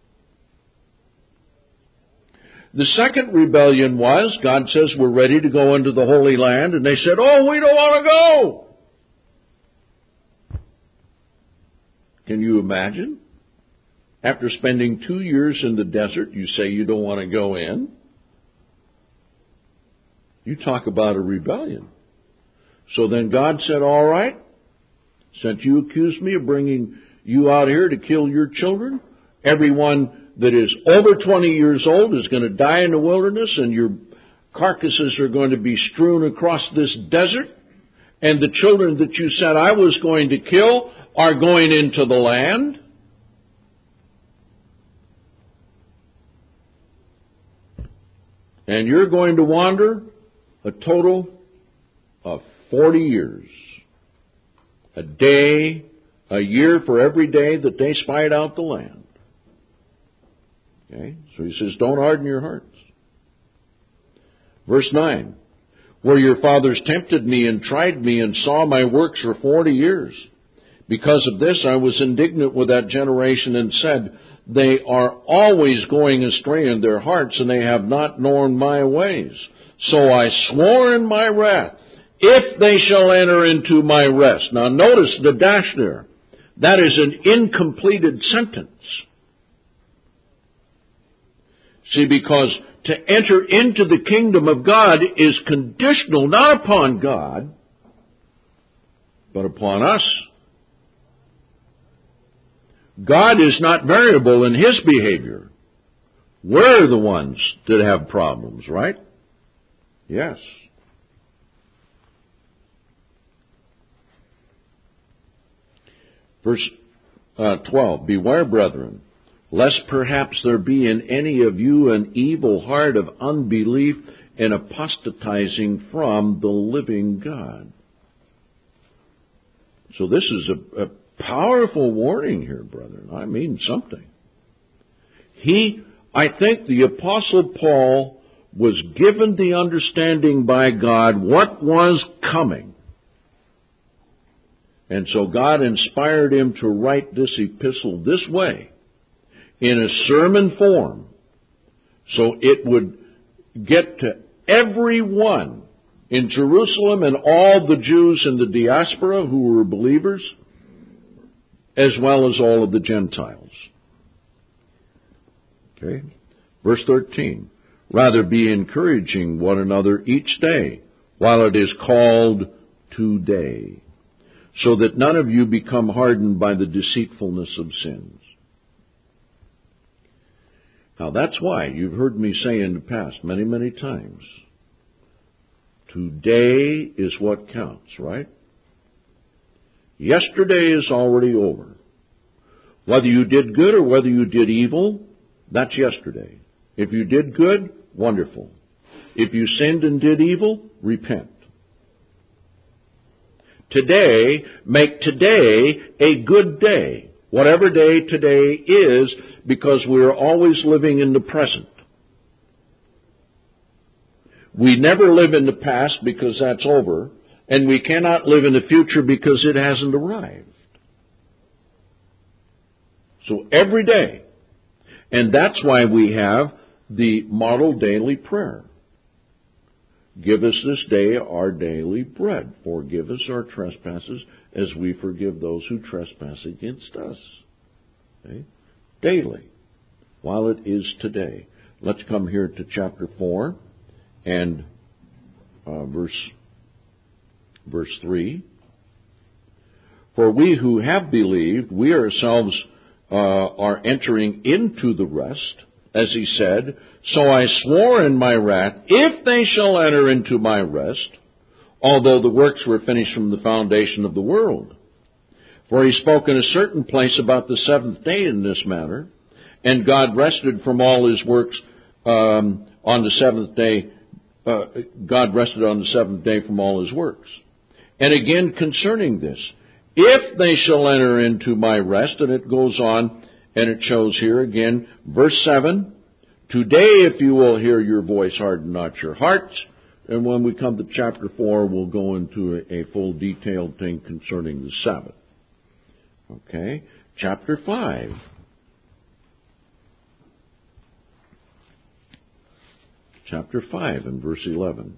The second rebellion was, God says we're ready to go into the Holy Land, and they said, oh, we don't want to go. Can you imagine? After spending 2 years in the desert, you say you don't want to go in? You talk about a rebellion. So then God said, all right, since you accused me of bringing you out here to kill your children, everyone that is over 20 years old is going to die in the wilderness, and your carcasses are going to be strewn across this desert, and the children that you said I was going to kill are going into the land. And you're going to wander a total of 40 years. A day, a year for every day that they spied out the land. Okay? So he says, don't harden your hearts. Verse 9. Where your fathers tempted me and tried me and saw my works for 40 years. Because of this I was indignant with that generation and said, they are always going astray in their hearts, and they have not known my ways. So I swore in my wrath, if they shall enter into my rest. Now notice the dash there. That is an incompleted sentence. See, because to enter into the kingdom of God is conditional not upon God, but upon us. God is not variable in His behavior. We're the ones that have problems, right? Yes. Verse 12, beware, brethren, lest perhaps there be in any of you an evil heart of unbelief and apostatizing from the living God. So this is a Powerful warning here, brethren. I mean something. I think the Apostle Paul was given the understanding by God what was coming. And so God inspired him to write this epistle this way, in a sermon form, so it would get to everyone in Jerusalem and all the Jews in the diaspora who were believers, as well as all of the Gentiles. Okay? Verse 13. Rather be encouraging one another each day, while it is called today, so that none of you become hardened by the deceitfulness of sins. Now that's why you've heard me say in the past many, many times, today is what counts, right? Yesterday is already over. Whether you did good or whether you did evil, that's yesterday. If you did good, wonderful. If you sinned and did evil, repent. Today, make today a good day. Whatever day today is, because we are always living in the present. We never live in the past because that's over, and we cannot live in the future because it hasn't arrived. So every day. And that's why we have the model daily prayer. Give us this day our daily bread. Forgive us our trespasses as we forgive those who trespass against us. Okay? Daily, while it is today. Let's come here to chapter 4 and verse 3. For we who have believed, we ourselves are entering into the rest, as he said, so I swore in my wrath, if they shall enter into my rest, although the works were finished from the foundation of the world. For he spoke in a certain place about the seventh day in this matter, and God rested from all his works on the seventh day. God rested on the seventh day from all his works. And again concerning this, if they shall enter into my rest, and it goes on, and it shows here again, verse 7, today if you will hear your voice, harden not your hearts. And when we come to chapter 4, we'll go into a full detailed thing concerning the Sabbath. Okay, chapter 5. Chapter 5 and verse 11.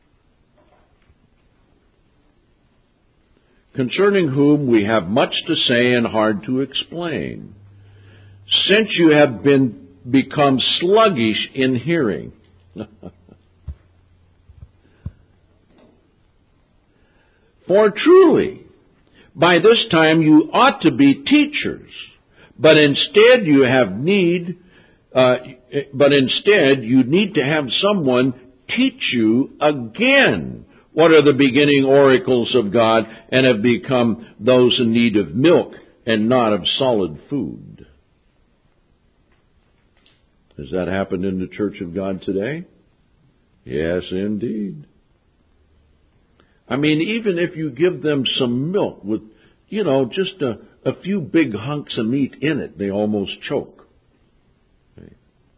Concerning whom we have much to say and hard to explain, since you have become sluggish in hearing. For truly, by this time you ought to be teachers, but instead you need to have someone teach you again what are the beginning oracles of God, and have become those in need of milk and not of solid food. Has that happened in the Church of God today? Yes, indeed. I mean, even if you give them some milk with, just a few big hunks of meat in it, they almost choke. Okay.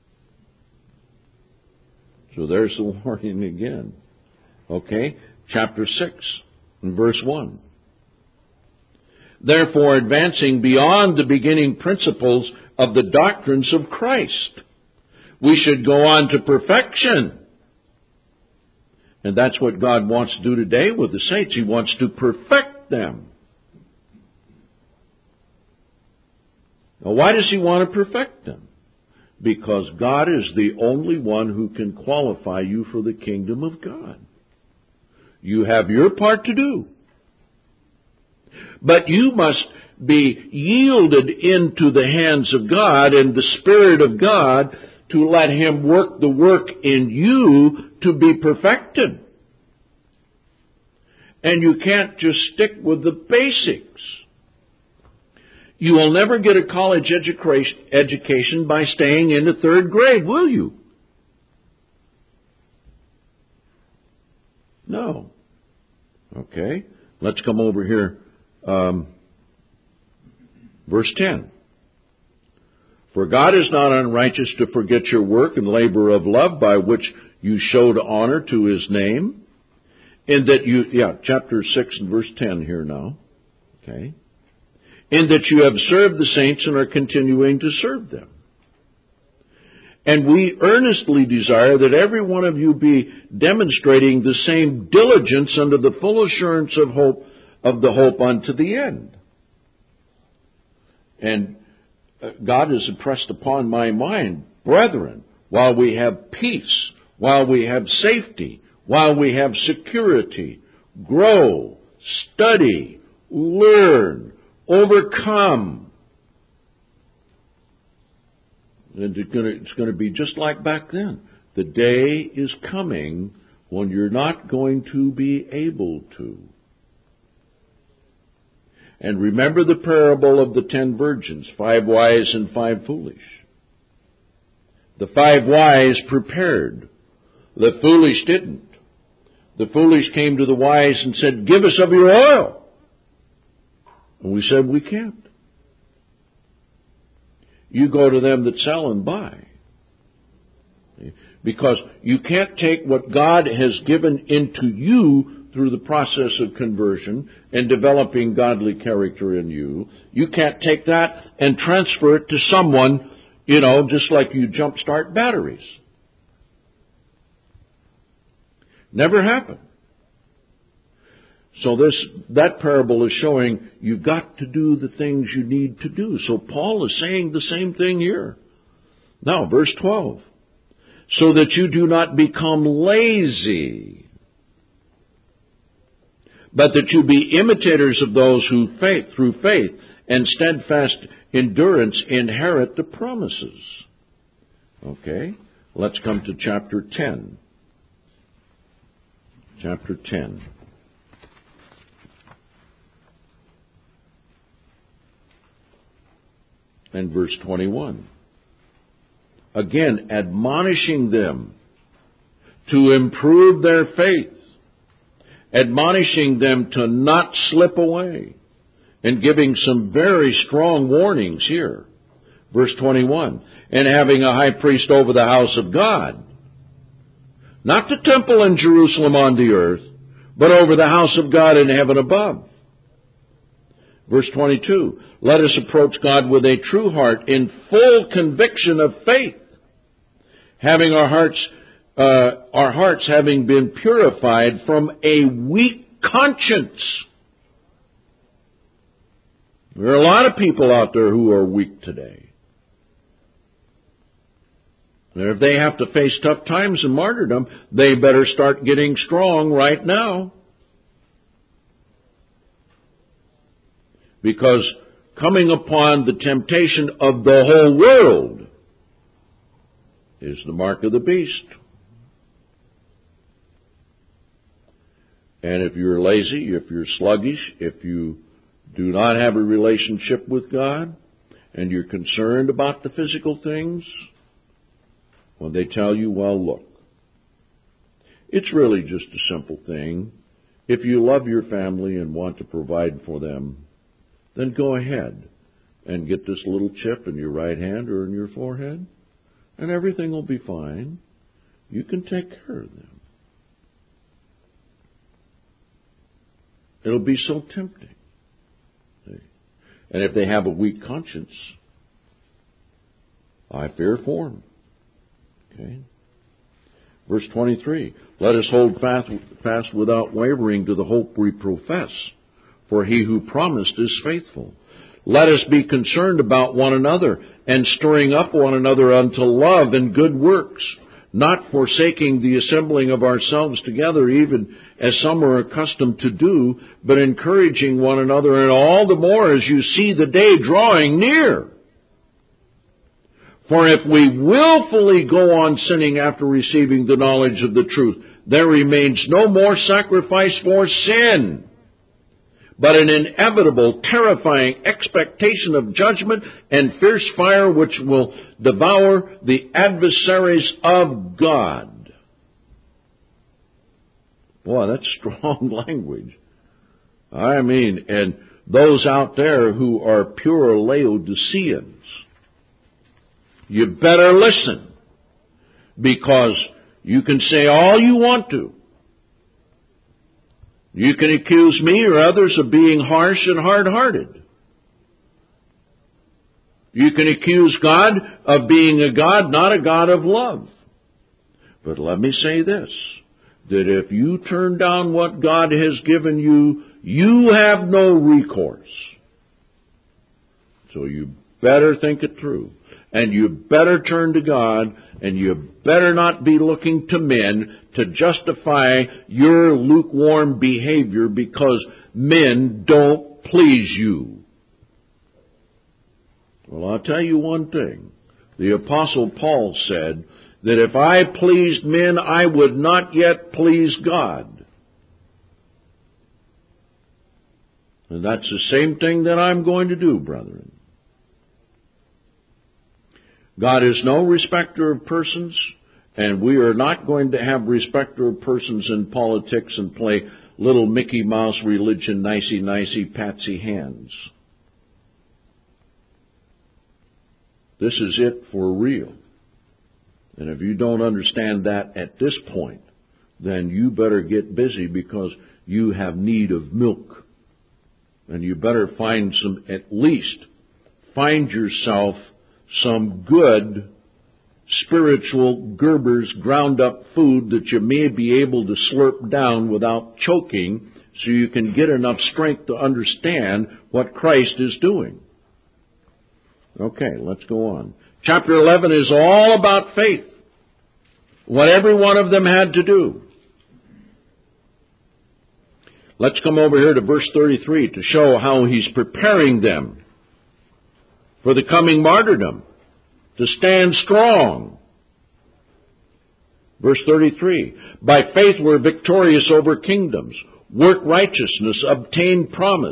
So there's the warning again. Okay, chapter 6 and verse 1. Therefore, advancing beyond the beginning principles of the doctrines of Christ, we should go on to perfection. And that's what God wants to do today with the saints. He wants to perfect them. Now, why does He want to perfect them? Because God is the only one who can qualify you for the kingdom of God. You have your part to do. But you must be yielded into the hands of God and the Spirit of God to let Him work the work in you to be perfected. And you can't just stick with the basics. You will never get a college education by staying in the third grade, will you? No. Okay. Let's come over here Verse 10. For God is not unrighteous to forget your work and labor of love by which you showed honor to His name, in that you, chapter 6 and verse 10 here now, okay, in that you have served the saints and are continuing to serve them. And we earnestly desire that every one of you be demonstrating the same diligence under the full assurance of hope, of the hope unto the end. And God has impressed upon my mind, brethren, while we have peace, while we have safety, while we have security, grow, study, learn, overcome. And it's going to be just like back then. The day is coming when you're not going to be able to. And remember the parable of the 10 virgins, 5 wise and 5 foolish. The 5 wise prepared. The foolish didn't. The foolish came to the wise and said, give us of your oil. And we said, we can't. You go to them that sell and buy. Because you can't take what God has given into you through the process of conversion and developing godly character in you. You can't take that and transfer it to someone, just like you jumpstart batteries. Never happened. So that parable is showing you've got to do the things you need to do. So Paul is saying the same thing here. Now, verse 12. So that you do not become lazy, but that you be imitators of those who through faith and steadfast endurance inherit the promises. Okay, let's come to chapter 10. Chapter 10. And verse 21. Again, admonishing them to improve their faith, admonishing them to not slip away, and giving some very strong warnings here. Verse 21. And having a high priest over the house of God, not the temple in Jerusalem on the earth, but over the house of God in heaven above. Verse 22, let us approach God with a true heart in full conviction of faith, having our hearts having been purified from a weak conscience. There are a lot of people out there who are weak today. And if they have to face tough times and martyrdom, they better start getting strong right now. Because coming upon the temptation of the whole world is the mark of the beast. And if you're lazy, if you're sluggish, if you do not have a relationship with God, and you're concerned about the physical things, when they tell you, well, look, it's really just a simple thing. If you love your family and want to provide for them, then go ahead and get this little chip in your right hand or in your forehead, and everything will be fine. You can take care of them. It'll be so tempting. And if they have a weak conscience, I fear for them. Okay. Verse 23, let us hold fast without wavering to the hope we profess, for he who promised is faithful. Let us be concerned about one another and stirring up one another unto love and good works, not forsaking the assembling of ourselves together, even as some are accustomed to do, but encouraging one another, and all the more as you see the day drawing near. For if we willfully go on sinning after receiving the knowledge of the truth, there remains no more sacrifice for sin, but an inevitable, terrifying expectation of judgment and fierce fire which will devour the adversaries of God. Boy, that's strong language. I mean, and those out there who are pure Laodiceans, you better listen, because you can say all you want to. You can accuse me or others of being harsh and hard-hearted. You can accuse God of being a God, not a God of love. But let me say this, that if you turn down what God has given you, you have no recourse. So you better think it through. And you better turn to God, and you better not be looking to men to justify your lukewarm behavior because men don't please you. Well, I'll tell you one thing. The Apostle Paul said that if I pleased men, I would not yet please God. And that's the same thing that I'm going to do, brethren. God is no respecter of persons, and we are not going to have respecter of persons in politics and play little Mickey Mouse religion, nicey-nicey, patsy hands. This is it for real. And if you don't understand that at this point, then you better get busy, because you have need of milk. And you better find yourself some good spiritual Gerber's ground up food that you may be able to slurp down without choking, so you can get enough strength to understand what Christ is doing. Okay, let's go on. Chapter 11 is all about faith. What every one of them had to do. Let's come over here to verse 33 to show how he's preparing them for the coming martyrdom, to stand strong. Verse 33, by faith we're victorious over kingdoms, work righteousness, obtain promise,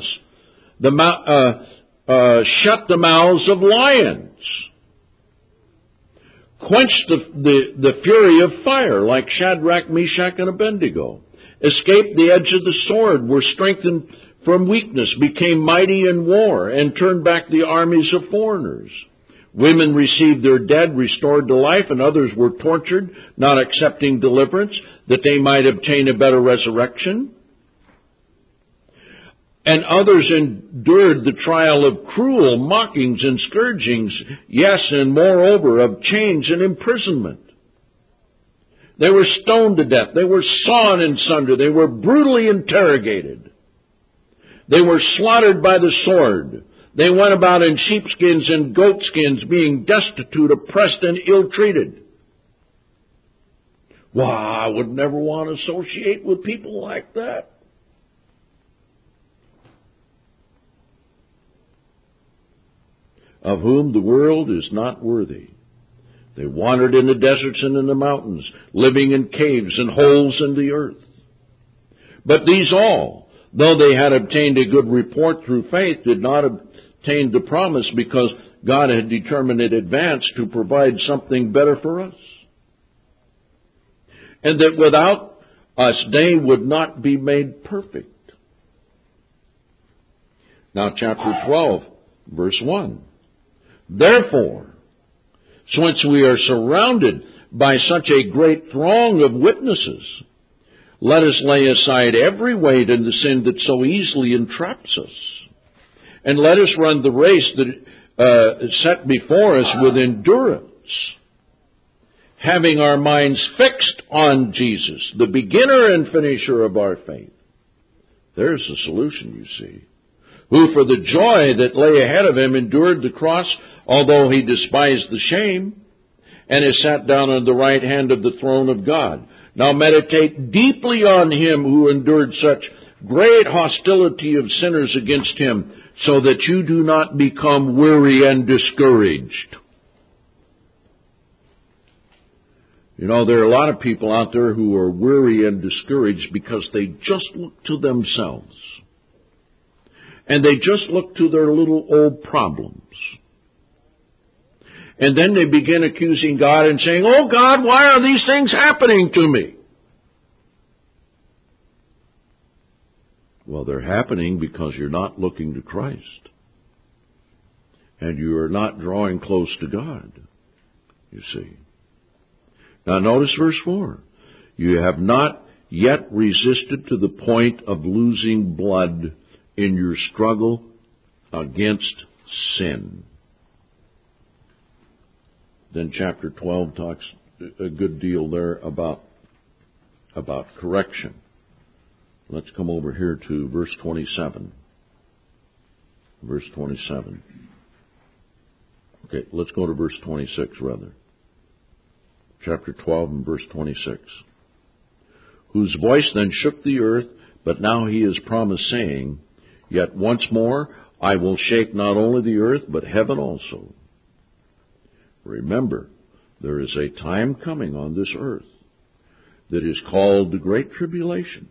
shut the mouths of lions, quench the fury of fire like Shadrach, Meshach, and Abednego, escaped the edge of the sword, were strengthened from weakness, became mighty in war, and turned back the armies of foreigners. Women received their dead restored to life, and others were tortured, not accepting deliverance, that they might obtain a better resurrection. And others endured the trial of cruel mockings and scourgings, yes, and moreover of chains and imprisonment. They were stoned to death. They were sawn in sunder. They were brutally interrogated. They were slaughtered by the sword. They went about in sheepskins and goatskins, being destitute, oppressed, and ill-treated. Well, I would never want to associate with people like that. Of whom the world is not worthy. They wandered in the deserts and in the mountains, living in caves and holes in the earth. But these all, though they had obtained a good report through faith, did not obtain the promise, because God had determined in advance to provide something better for us. And that without us they would not be made perfect. Now chapter 12, verse 1. Therefore, since we are surrounded by such a great throng of witnesses, let us lay aside every weight and the sin that so easily entraps us, and let us run the race that is set before us with endurance, having our minds fixed on Jesus, the beginner and finisher of our faith. There's the solution, you see. Who for the joy that lay ahead of him endured the cross, although he despised the shame, and is sat down on the right hand of the throne of God. Now meditate deeply on him who endured such great hostility of sinners against him, so that you do not become weary and discouraged. You know, there are a lot of people out there who are weary and discouraged because they just look to themselves. And they just look to their little old problems. And then they begin accusing God and saying, "Oh God, why are these things happening to me?" Well, they're happening because you're not looking to Christ. And you are not drawing close to God, you see. Now notice verse 4. You have not yet resisted to the point of losing blood in your struggle against sin. Then chapter 12 talks a good deal there about correction. Let's come over here to verse 27. Verse 27. Okay, let's go to verse 26 rather. Chapter 12 and verse 26. Whose voice then shook the earth, but now he has promised, saying, Yet once more I will shake not only the earth, but heaven also. Remember, there is a time coming on this earth that is called the Great Tribulation,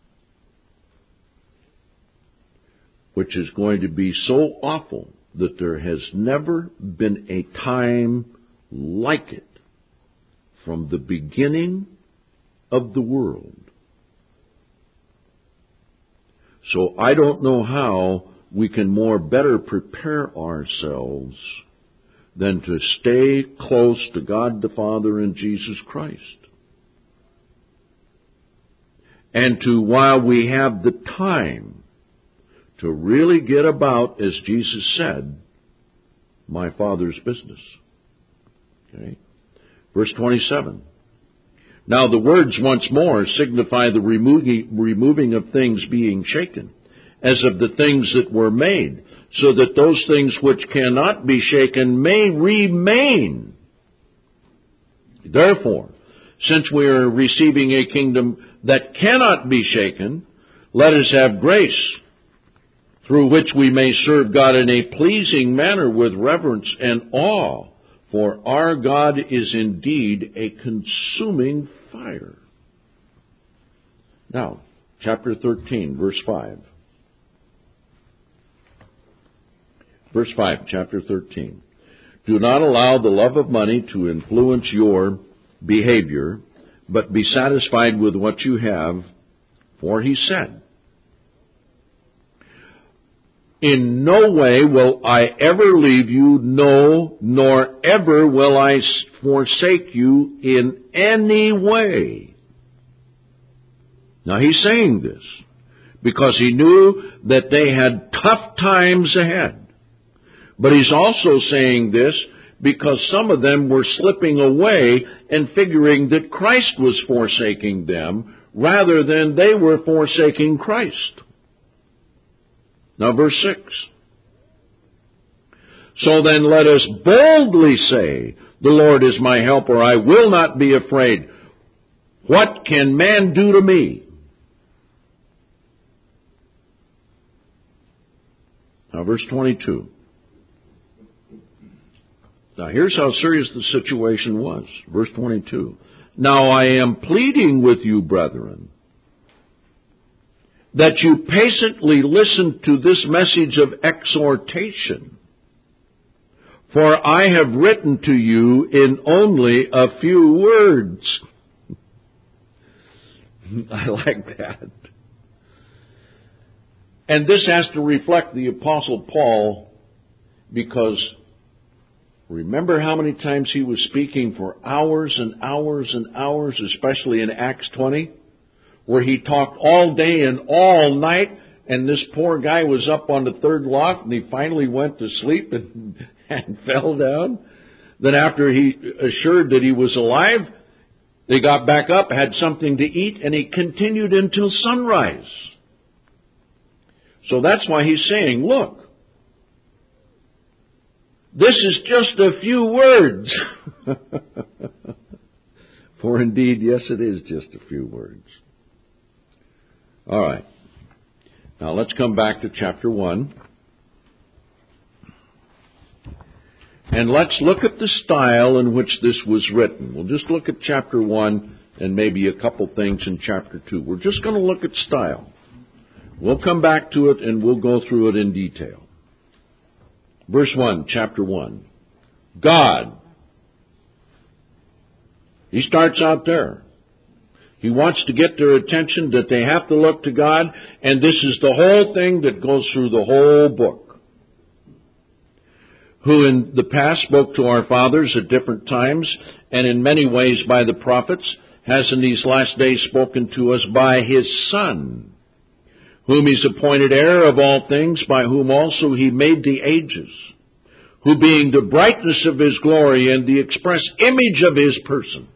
which is going to be so awful that there has never been a time like it from the beginning of the world. So I don't know how we can more better prepare ourselves than to stay close to God the Father and Jesus Christ. And to, while we have the time, to really get about, as Jesus said, my Father's business. Okay? Verse 27. Now the words once more signify the removing of things being shaken, as of the things that were made, so that those things which cannot be shaken may remain. Therefore, since we are receiving a kingdom that cannot be shaken, let us have grace, through which we may serve God in a pleasing manner with reverence and awe, for our God is indeed a consuming fire. Now, chapter 13, verse 5. Verse 5, chapter 13. Do not allow the love of money to influence your behavior, but be satisfied with what you have, for he said, In no way will I ever leave you, no, nor ever will I forsake you in any way. Now he's saying this because he knew that they had tough times ahead. But he's also saying this because some of them were slipping away and figuring that Christ was forsaking them rather than they were forsaking Christ. Now verse 6. So then let us boldly say, the Lord is my helper, I will not be afraid. What can man do to me? Now verse 22. Now here's how serious the situation was. Verse 22. Now I am pleading with you, brethren, that you patiently listen to this message of exhortation. For I have written to you in only a few words. I like that. And this has to reflect the Apostle Paul, because remember how many times he was speaking for hours and hours and hours, especially in Acts 20? Where he talked all day and all night, and this poor guy was up on the third lock, and he finally went to sleep and fell down. Then after he assured that he was alive, they got back up, had something to eat, and he continued until sunrise. So that's why he's saying, look, this is just a few words. For indeed, yes, it is just a few words. All right. Now let's come back to chapter 1. And let's look at the style in which this was written. We'll just look at chapter 1 and maybe a couple things in chapter 2. We're just going to look at style. We'll come back to it and we'll go through it in detail. Verse 1, chapter 1. God. He starts out there. He wants to get their attention that they have to look to God, and this is the whole thing that goes through the whole book. Who in the past spoke to our fathers at different times, and in many ways by the prophets, has in these last days spoken to us by His Son, whom He's appointed heir of all things, by whom also He made the ages, who being the brightness of His glory and the express image of His person,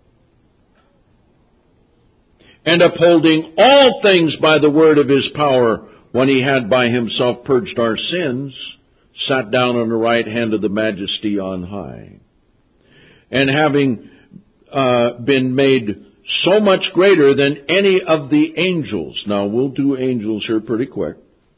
and upholding all things by the word of His power, when He had by Himself purged our sins, sat down on the right hand of the Majesty on high. And having been made so much greater than any of the angels. Now, we'll do angels here pretty quick.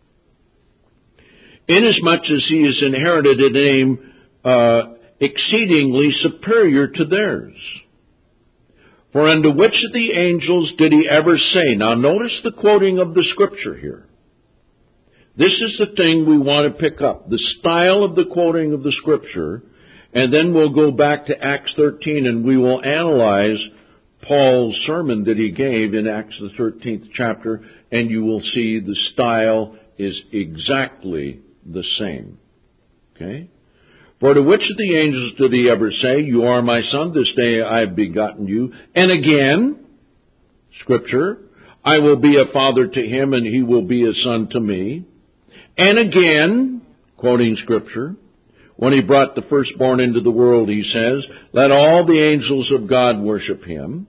Inasmuch as He has inherited a name exceedingly superior to theirs. For unto which of the angels did He ever say? Now notice the quoting of the Scripture here. This is the thing we want to pick up, the style of the quoting of the Scripture, and then we'll go back to Acts 13 and we will analyze Paul's sermon that he gave in Acts the 13th chapter, and you will see the style is exactly the same. Okay? For to which of the angels did He ever say, You are my Son, this day I have begotten you? And again, Scripture, I will be a father to him, and he will be a son to me. And again, quoting Scripture, when He brought the firstborn into the world, He says, Let all the angels of God worship Him.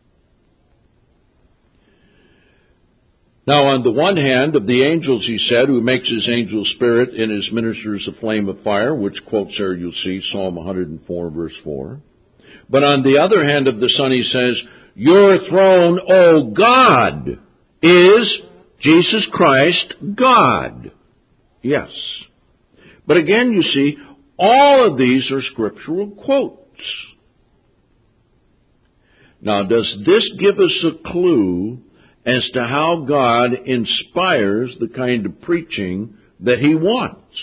Now, on the one hand, of the angels, He said, who makes His angel spirit and His ministers a flame of fire, which quotes there you'll see, Psalm 104, verse 4. But on the other hand of the Son, He says, Your throne, O God, is Jesus Christ, God. Yes. But again, you see, all of these are scriptural quotes. Now, does this give us a clue as to how God inspires the kind of preaching that He wants?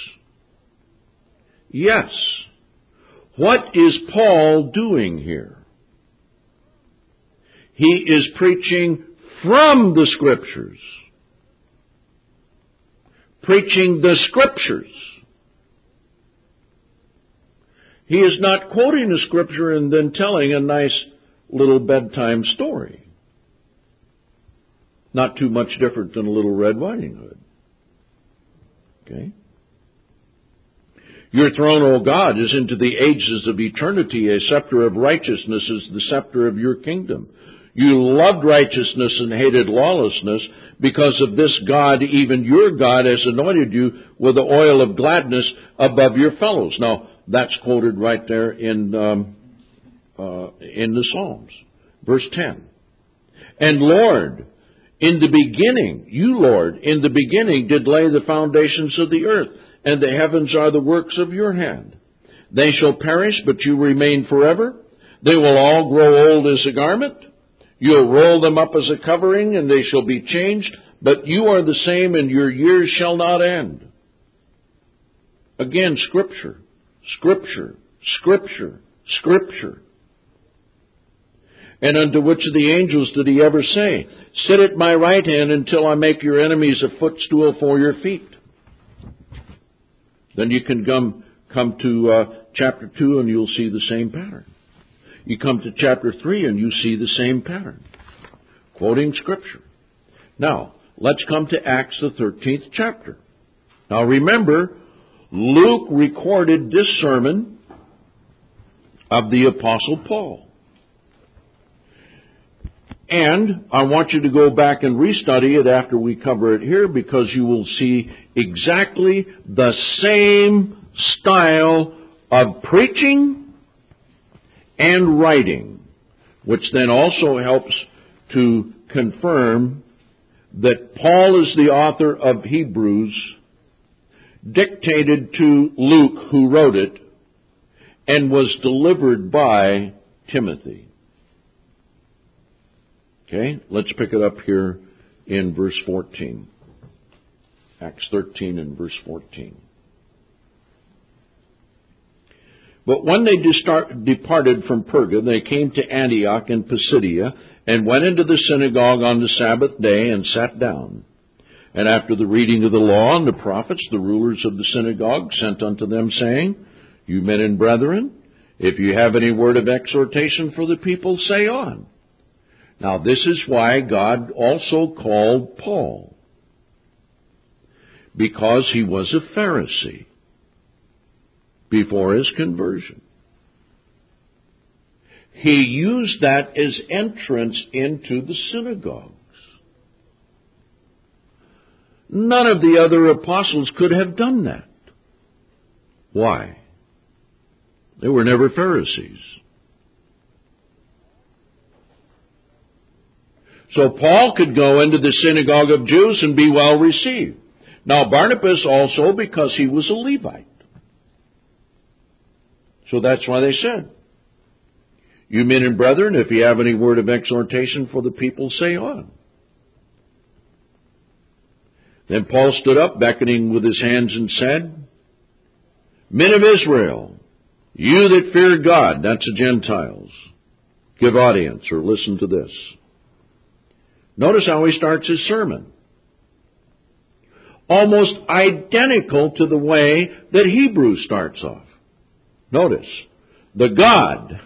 Yes. What is Paul doing here? He is preaching from the Scriptures. Preaching the Scriptures. He is not quoting the Scripture and then telling a nice little bedtime story. Not too much different than a Little Red Riding Hood. Okay? Your throne, O God, is into the ages of eternity. A scepter of righteousness is the scepter of your kingdom. You loved righteousness and hated lawlessness. Because of this, God, even your God, has anointed you with the oil of gladness above your fellows. Now, that's quoted right there in the Psalms. Verse 10. And Lord, in the beginning, you, Lord, in the beginning did lay the foundations of the earth, and the heavens are the works of your hand. They shall perish, but you remain forever. They will all grow old as a garment. You'll roll them up as a covering, and they shall be changed, but you are the same, and your years shall not end. Again, Scripture, Scripture, Scripture, Scripture. And unto which of the angels did He ever say, Sit at my right hand until I make your enemies a footstool for your feet? Then you can come to chapter 2 and you'll see the same pattern. You come to chapter 3 and you see the same pattern. Quoting Scripture. Now, let's come to Acts the 13th chapter. Now remember, Luke recorded this sermon of the Apostle Paul. And I want you to go back and restudy it after we cover it here, because you will see exactly the same style of preaching and writing, which then also helps to confirm that Paul is the author of Hebrews, dictated to Luke, who wrote it, and was delivered by Timothy. Okay, let's pick it up here in verse 14. Acts 13 and verse 14. But when they departed from Perga, they came to Antioch in Pisidia, and went into the synagogue on the Sabbath day, and sat down. And after the reading of the law and the prophets, the rulers of the synagogue sent unto them, saying, You men and brethren, if you have any word of exhortation for the people, say on. Now this is why God also called Paul, because he was a Pharisee before his conversion. He used that as entrance into the synagogues. None of the other apostles could have done that. Why? They were never Pharisees. So Paul could go into the synagogue of Jews and be well received. Now Barnabas also, because he was a Levite. So that's why they said, You men and brethren, if you have any word of exhortation for the people, say on. Then Paul stood up, beckoning with his hands, and said, Men of Israel, you that fear God, that's the Gentiles, give audience or listen to this. Notice how he starts his sermon. Almost identical to the way that Hebrews starts off. Notice, the God.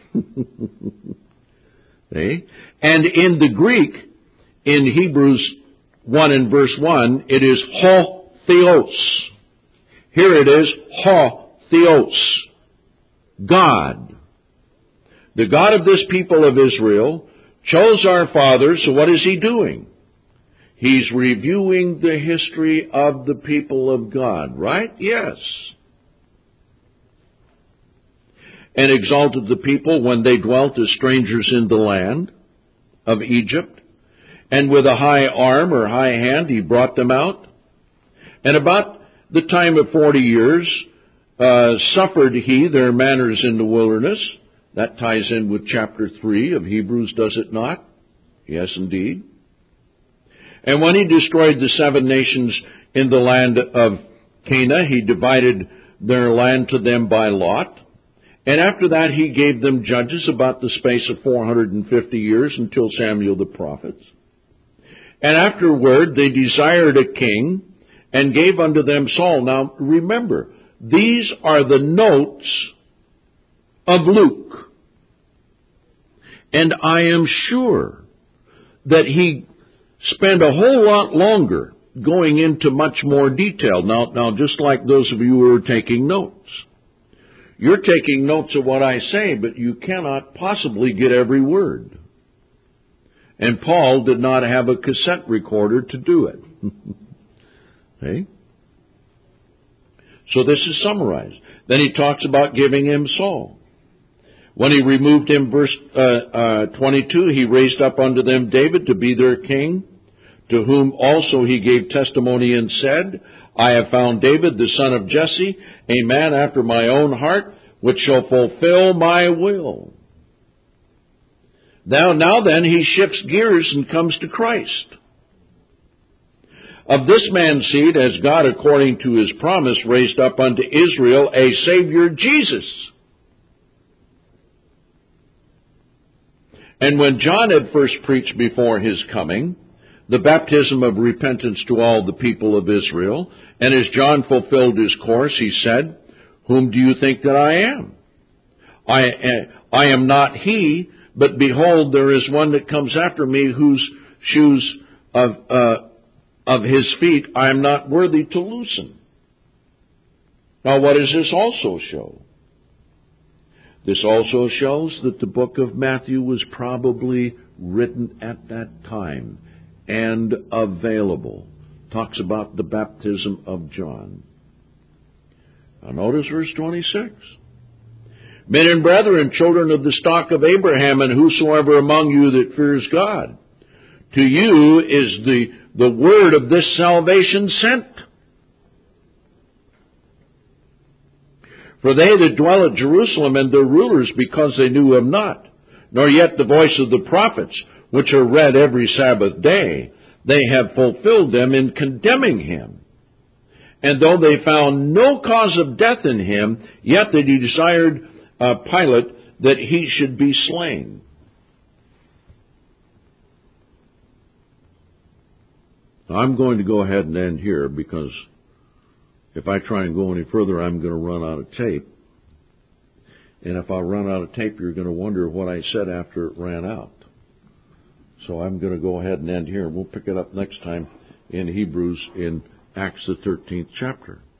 See? And in the Greek, in Hebrews 1 and verse 1, it is ho theos. Here it is ho theos. God. The God of this people of Israel chose our fathers, so what is he doing? He's reviewing the history of the people of God, right? Yes. And exalted the people when they dwelt as strangers in the land of Egypt. And with a high arm or high hand he brought them out. And about the time of 40 years suffered he their manners in the wilderness. That ties in with chapter 3 of Hebrews, does it not? Yes, indeed. And when he destroyed the 7 nations in the land of Canaan, he divided their land to them by lot. And after that he gave them judges about the space of 450 years until Samuel the prophet. And afterward they desired a king and gave unto them Saul. Now remember, these are the notes of Luke. And I am sure that he spent a whole lot longer going into much more detail. Now, just like those of you who are taking notes. You're taking notes of what I say, but you cannot possibly get every word. And Paul did not have a cassette recorder to do it. Okay? So this is summarized. Then he talks about giving him Saul. When he removed him, verse 22, he raised up unto them David to be their king, to whom also he gave testimony and said, I have found David, the son of Jesse, a man after my own heart, which shall fulfill my will. Now then, he shifts gears and comes to Christ. Of this man's seed, as God, according to his promise, raised up unto Israel a Savior, Jesus. And when John had first preached before his coming, the baptism of repentance to all the people of Israel, and as John fulfilled his course, he said, Whom do you think that I am? I am not he, but behold, there is one that comes after me, whose shoes of his feet I am not worthy to loosen. Now what does this also show? This also shows that the book of Matthew was probably written at that time and available. Talks about the baptism of John. Now notice verse 26. Men and brethren, children of the stock of Abraham, and whosoever among you that fears God, to you is the word of this salvation sent. For they that dwell at Jerusalem and their rulers, because they knew him not, nor yet the voice of the prophets, which are read every Sabbath day, they have fulfilled them in condemning him. And though they found no cause of death in him, yet they desired Pilate that he should be slain. I'm going to go ahead and end here, because if I try and go any further, I'm going to run out of tape. And if I run out of tape, you're going to wonder what I said after it ran out. So I'm going to go ahead and end here, and we'll pick it up next time in Hebrews in Acts the 13th chapter.